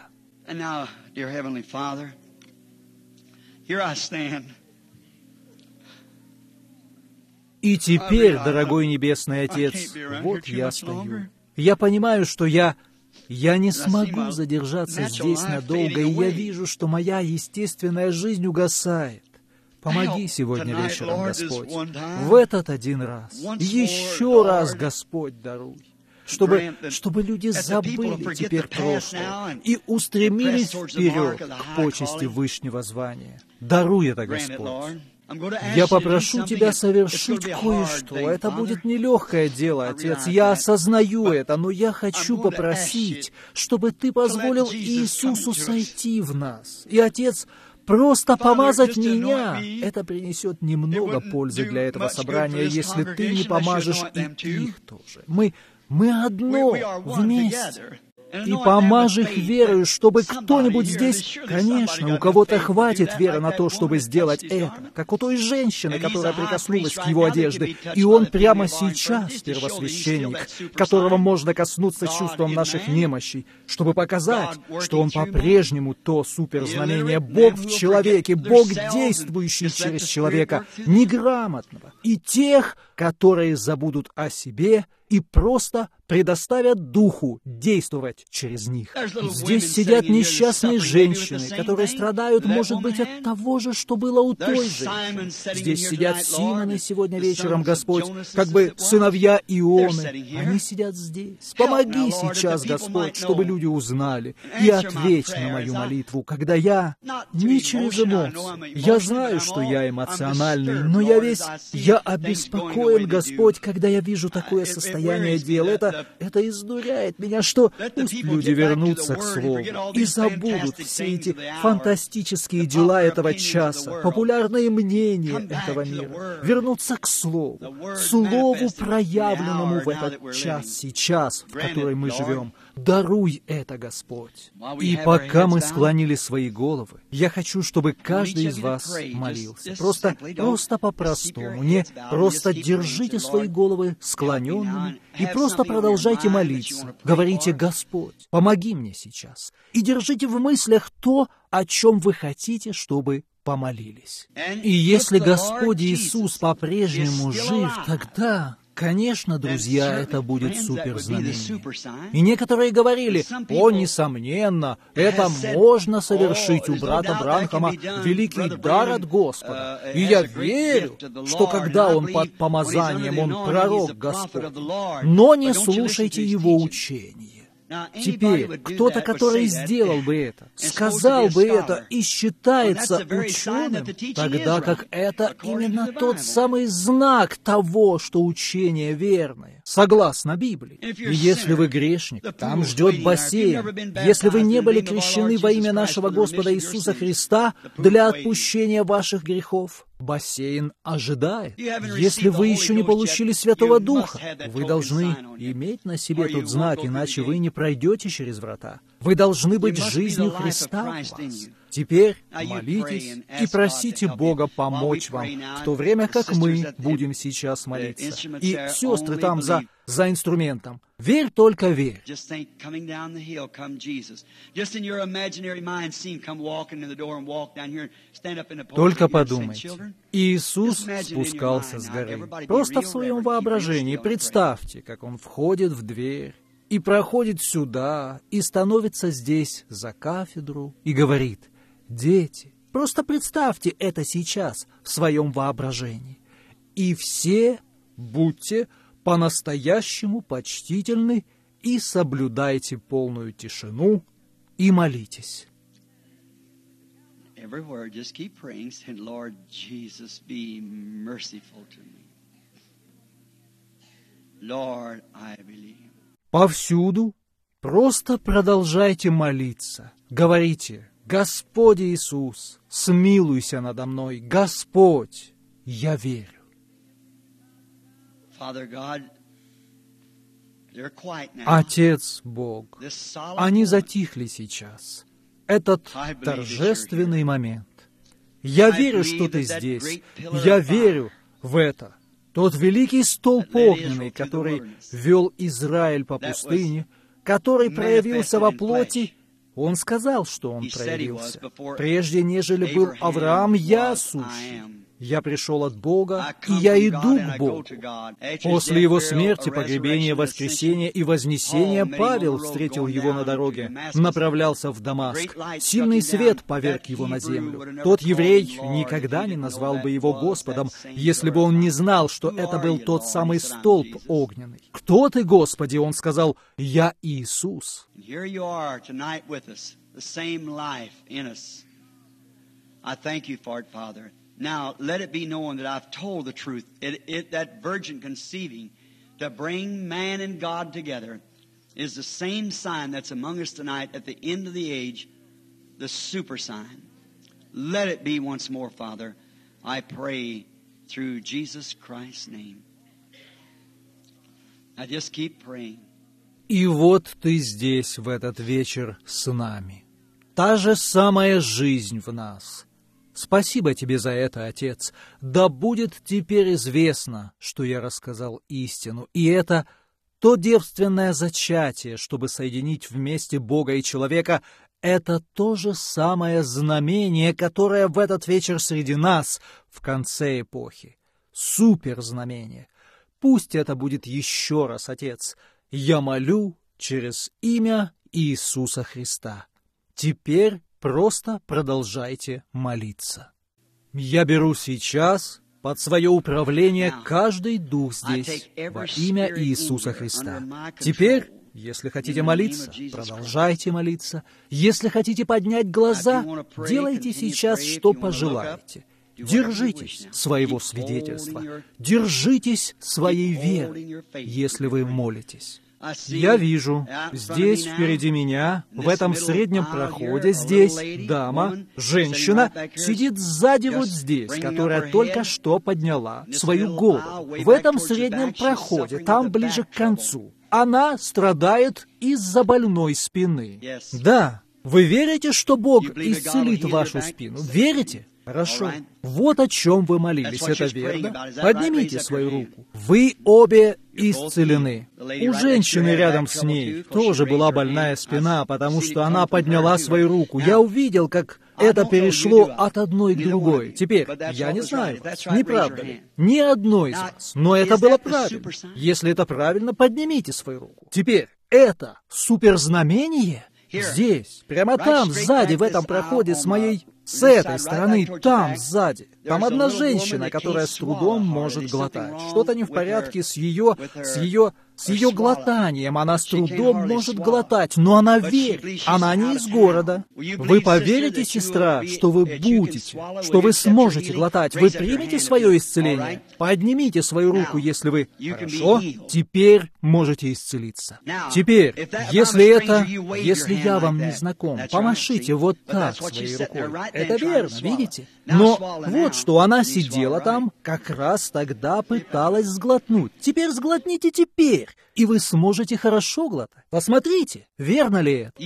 И теперь, дорогой Небесный Отец, вот я стою. Я понимаю, что я, я не смогу задержаться здесь надолго, и я вижу, что моя естественная жизнь угасает. Помоги сегодня вечером, Господь, в этот один раз, еще раз, Господь, даруй, чтобы, чтобы люди забыли теперь прошлое и устремились вперед к почести Вышнего звания. Даруй это, Господь. Я попрошу Тебя совершить кое-что. Это будет нелегкое дело, Отец. Я осознаю это, но я хочу попросить, чтобы Ты позволил Иисусу сойти в нас. И, Отец, просто помазать меня, это принесет немного пользы для этого собрания, если Ты не поможешь и их тоже. Мы, мы одно вместе. И помажь их верою, чтобы кто-нибудь здесь, конечно, у кого-то хватит веры на то, чтобы сделать это, как у той женщины, которая прикоснулась к его одежде, и он прямо сейчас первосвященник, которого можно коснуться чувством наших немощей, чтобы показать, что он по-прежнему то суперзнамение, Бог в человеке, Бог, действующий через человека, неграмотного, и тех, которые забудут о себе и просто предоставят Духу действовать через них. Здесь сидят несчастные женщины, которые страдают, может быть, от того же, что было у той женщины. Здесь сидят Симоны сегодня вечером, Господь, как бы сыновья Ионы. Они сидят здесь. Помоги сейчас, Господь, чтобы люди узнали, и ответь на мою молитву, когда я не через эмоции. Я знаю, что я эмоциональный, но я весь, я обеспокоен, Господь, когда я вижу такое состояние дел. Это, это изнуряет меня, что пусть люди вернутся к Слову и забудут все эти фантастические дела этого часа, популярные мнения этого мира, вернуться к Слову, Слову, проявленному в этот час, сейчас, в который мы живем. Даруй это, Господь. И пока мы склонили свои головы, я хочу, чтобы каждый из вас молился. Просто, просто по-простому. Не просто держите свои головы склоненными и просто продолжайте молиться. Говорите: Господь, помоги мне сейчас. И держите в мыслях то, о чем вы хотите, чтобы помолились. И если Господь Иисус по-прежнему жив, тогда... Конечно, друзья, это будет суперзнамение. И некоторые говорили: «О, несомненно, это можно совершить у брата Бранхама, великий дар от Господа. И я верю, что когда он под помазанием, он пророк Господь. Но не слушайте его учения». Теперь, кто-то, который сделал бы это, сказал бы это и считается ученым, тогда как это именно тот самый знак того, что учение верное, согласно Библии. И если вы грешник, там ждет бассейн. Если вы не были крещены во имя нашего Господа Иисуса Христа для отпущения ваших грехов, бассейн ожидает. Если вы еще не получили Святого Духа, вы должны иметь на себе тот знак, иначе вы не пройдете через врата. Вы должны быть жизнью Христа в вас. Теперь молитесь и просите Бога помочь вам, в то время как мы будем сейчас молиться. И сестры там за, за инструментом. Верь, только верь. Только подумайте. Иисус спускался с горы. Просто в своем воображении представьте, как Он входит в дверь и проходит сюда, и становится здесь за кафедру, и говорит: «Дети, просто представьте это сейчас в своем воображении. И все будьте по-настоящему почтительны и соблюдайте полную тишину и молитесь». Every word, just keep praying, saying, Lord Jesus, be merciful to me. Lord, I believe. Повсюду просто продолжайте молиться. Говорите: Господь Иисус, смилуйся надо мной. Господь, я верю. Father God, they're quiet now. Отец Бог, This solemn они moment. затихли сейчас. Этот торжественный момент. Я верю, что Ты здесь. Я верю в это. Тот великий столб огненный, который вел Израиль по пустыне, который проявился во плоти, он сказал, что он проявился. Прежде нежели был Авраам, я сущий. Я пришел от Бога, и я иду к Богу. После его смерти, погребения, воскресения и вознесения Павел встретил его на дороге, направлялся в Дамаск. Сильный свет поверг его на землю. Тот еврей никогда не назвал бы его Господом, если бы он не знал, что это был тот самый столб огненный. «Кто ты, Господи?» Он сказал: «Я Иисус». Now, let it be known that I've told the truth. It, it, that virgin conceiving to bring man and God together is the same sign that's among us tonight at the end of the age, the super sign. Let it be once more, Father, I pray through Jesus Christ's name. Now just keep praying. И вот ты здесь в этот вечер с нами. Та же самая жизнь в нас. Спасибо тебе за это, Отец. Да будет теперь известно, что я рассказал истину, и это то девственное зачатие, чтобы соединить вместе Бога и человека, это то же самое знамение, которое в этот вечер среди нас в конце эпохи. Суперзнамение. Пусть это будет еще раз, Отец. Я молю через имя Иисуса Христа. Теперь просто продолжайте молиться. Я беру сейчас под свое управление каждый дух здесь во имя Иисуса Христа. Теперь, если хотите молиться, продолжайте молиться. Если хотите поднять глаза, делайте сейчас, что пожелаете. Держитесь своего свидетельства. Держитесь своей веры, если вы молитесь. Я вижу, здесь впереди меня, в этом среднем проходе, здесь дама, женщина, сидит сзади вот здесь, которая только что подняла свою голову. В этом среднем проходе, там ближе к концу. Она страдает из-за больной спины. Да, вы верите, что Бог исцелит вашу спину? Верите? Хорошо. Вот о чем вы молились, это верно? Поднимите свою руку. Вы обе исцелены. У женщины рядом с ней тоже была больная спина, потому что она подняла свою руку. Я увидел, как это перешло от одной к другой. Теперь, я не знаю вас, не правда ли? Ни одной из вас. Но это было правильно. Если это правильно, поднимите свою руку. Теперь, это суперзнамение? Здесь, прямо там, сзади, в этом проходе с моей... С этой стороны, там, сзади. Там одна женщина, которая с трудом может глотать. Что-то не в порядке с ее, с ее, с ее глотанием. Она с трудом может глотать, но она верит. Она не из города. Вы поверите, сестра, что вы будете, что вы сможете глотать? Вы примете свое исцеление? Поднимите свою руку, если вы... Хорошо? Теперь можете исцелиться. Теперь, если это... Если я вам не знаком, помашите вот так своей рукой. Это верно, видите? Но вот что, она сидела там, как раз тогда пыталась сглотнуть. Теперь сглотните теперь, и вы сможете хорошо глотать. Посмотрите, верно ли это?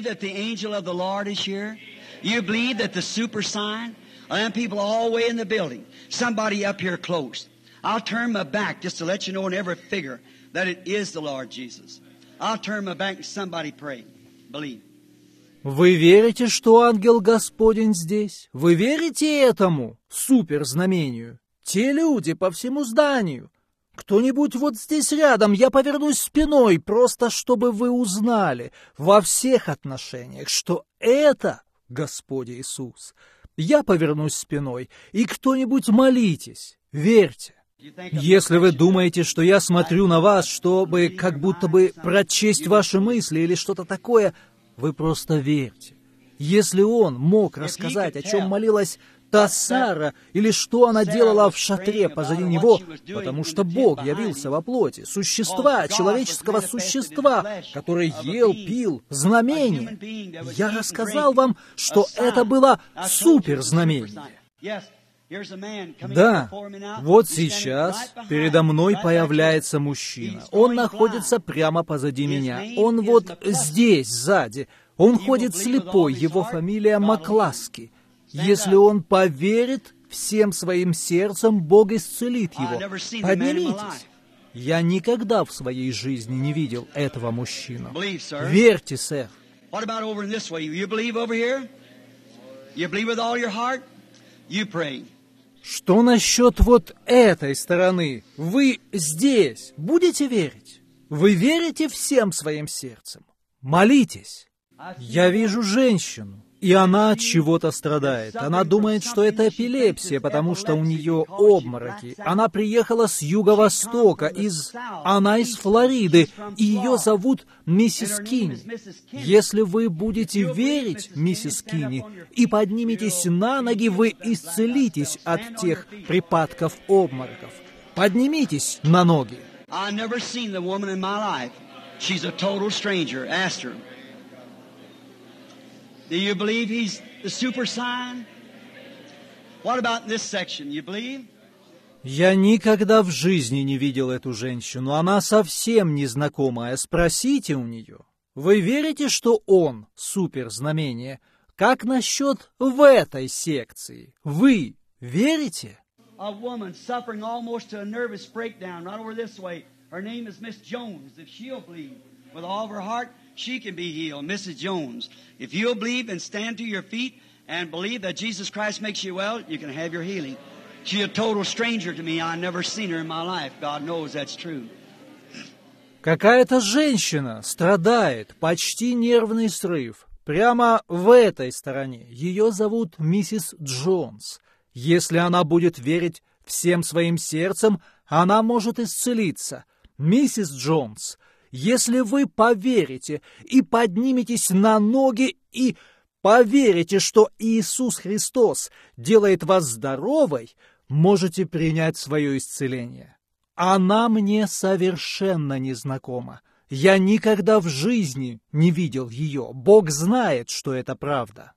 Вы верите, что ангел Господень здесь? Вы верите этому суперзнамению? Те люди по всему зданию. Кто-нибудь вот здесь рядом, я повернусь спиной, просто чтобы вы узнали во всех отношениях, что это Господь Иисус. Я повернусь спиной, и кто-нибудь молитесь, верьте. Если вы думаете, что я смотрю на вас, чтобы как будто бы прочесть ваши мысли или что-то такое, вы просто верьте. Если он мог рассказать, о чем молилась та Сара, или что она делала в шатре позади него, потому что Бог явился во плоти, существа, человеческого существа, который ел, пил, знамение. Я рассказал вам, что это было суперзнамение. Да, вот сейчас передо мной появляется мужчина. Он находится прямо позади меня. Он вот здесь, сзади. Он ходит слепой, его фамилия Макласки. Если он поверит всем своим сердцем, Бог исцелит его. Поднимитесь. Я никогда в своей жизни не видел этого мужчину. Верьте, сэр. Что насчет вот этой стороны? Вы здесь будете верить? Вы верите всем своим сердцем? Молитесь. Я вижу женщину, и она от чего-то страдает. Она думает, что это эпилепсия, потому что у нее обмороки. Она приехала с юго-востока, из... она из Флориды, и ее зовут миссис Кинни. Если вы будете верить, миссис Кинни, и подниметесь на ноги, вы исцелитесь от тех припадков обмороков. Поднимитесь на ноги. Do you believe he's the super sign? What about this section? You believe? Я никогда в жизни не видел эту женщину. Она совсем незнакомая. Спросите у нее. Вы верите, что он суперзнамение? Как насчет в этой секции? Вы верите? A woman suffering almost to a nervous breakdown right over this way. Her name is Miss Jones. If she'll believe with all of her heart, she can be healed, Missus Jones. If you'll believe and stand to your feet and believe that Jesus Christ makes you well, you can have your healing. She's a total stranger to me. I've never seen her in my life. God knows that's true. Какая-то женщина страдает, почти нервный срыв, прямо в этой стороне. Ее зовут миссис Джонс. Если она будет верить всем своим сердцем, она может исцелиться. Миссис Джонс, если вы поверите и подниметесь на ноги и поверите, что Иисус Христос делает вас здоровой, можете принять свое исцеление. Она мне совершенно незнакома. Я никогда в жизни не видел ее. Бог знает, что это правда.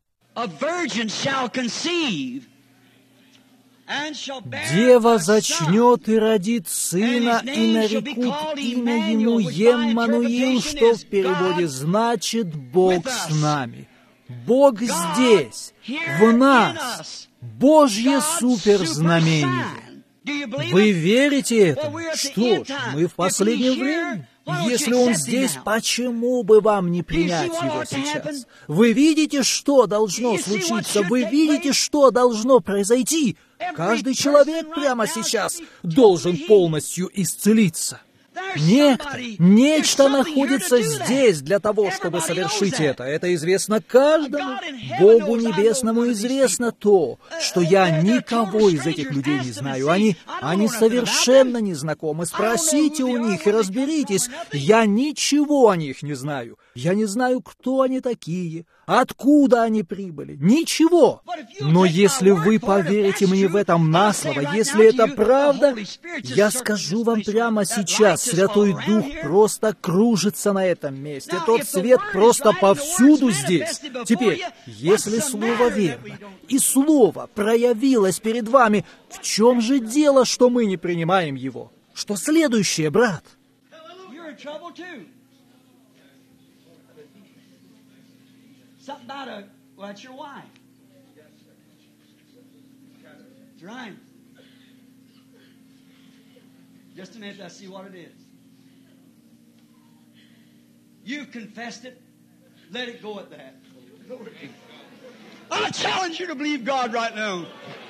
Дева зачнет и родит сына, и нарекут имя ему Еммануил, что в переводе значит «Бог с нами». Бог здесь, в нас, Божье суперзнамение. Вы верите этому? Что ж, мы в последнее время. Если он здесь, почему бы вам не принять его сейчас? Вы видите, что должно случиться? Вы видите, что должно произойти? Каждый человек прямо сейчас должен полностью исцелиться. Некто, нечто находится здесь для того, чтобы совершить это. Это известно каждому. Богу Небесному известно то, что я никого из этих людей не знаю. Они, они совершенно незнакомы. Спросите у них и разберитесь. Я ничего о них не знаю. Я не знаю, кто они такие, откуда они прибыли. Ничего. Но если вы поверите мне в этом на слово, если это правда, я скажу вам прямо сейчас, Святой Дух просто кружится на этом месте. Тот свет просто повсюду здесь. Теперь, если Слово верно, и Слово проявилось перед вами, в чем же дело, что мы не принимаем его? Что следующее, брат? Something about a, well, that's your wife. That's right. Just a minute, I see what it is. You've confessed it. Let it go at that. I challenge you to believe God right now.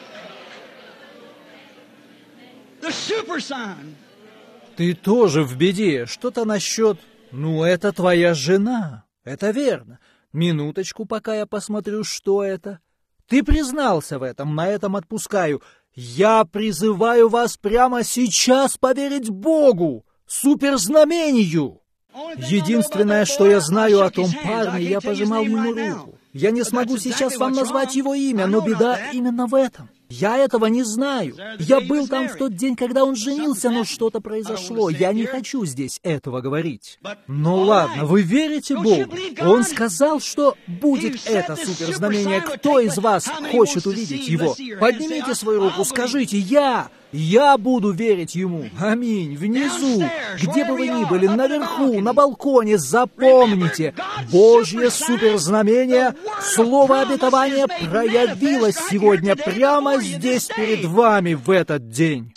The super sign. Ты тоже в беде. Что-то насчет... Ну, это твоя жена. Это верно. Минуточку, пока я посмотрю, что это. Ты признался в этом, на этом отпускаю. Я призываю вас прямо сейчас поверить Богу, суперзнамению. Единственное, что я знаю о том парне, я пожимал ему руку. Я не смогу сейчас вам назвать его имя, но беда именно в этом. Я этого не знаю. Я был там в тот день, когда он женился, но что-то произошло. Я не хочу здесь этого говорить. Ну ладно, вы верите Богу? Он сказал, что будет это суперзнамение. Кто из вас хочет увидеть его? Поднимите свою руку, скажите «Я». Я буду верить Ему. Аминь. Внизу, где бы вы ни были, наверху, на балконе, запомните, Божье суперзнамение, слово обетования проявилось сегодня прямо здесь перед вами в этот день.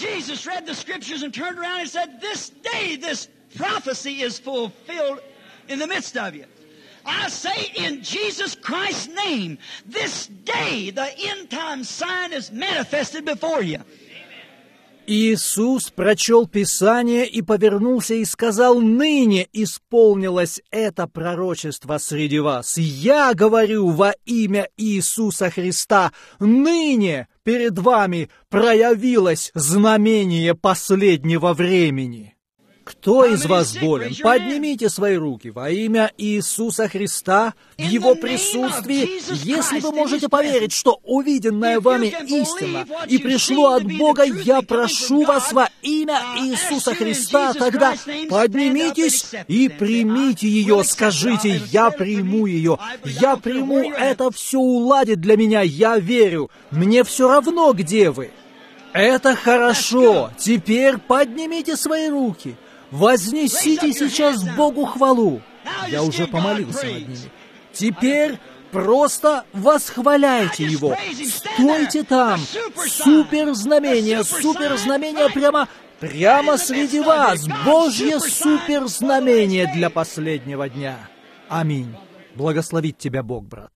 I say in Jesus Christ's name, this day the end time sign is manifested before you. Иисус прочел Писание и повернулся и сказал: «Ныне исполнилось это пророчество среди вас. Я говорю во имя Иисуса Христа, ныне перед вами проявилось знамение последнего времени». Кто из вас болен? Поднимите свои руки во имя Иисуса Христа в Его присутствии, если вы можете поверить, что увиденное вами истина и пришло от Бога. Я прошу вас во имя Иисуса Христа, тогда поднимитесь и примите ее. Скажите: «Я приму ее, я приму, это все уладит для меня, я верю, мне все равно, где вы». Это хорошо. Теперь поднимите свои руки. Вознесите сейчас Богу хвалу. Я уже помолился над ними. Теперь просто восхваляйте Его. Стойте там. Суперзнамение, суперзнамение прямо, прямо среди вас. Божье суперзнамение для последнего дня. Аминь. Благословит тебя Бог, брат.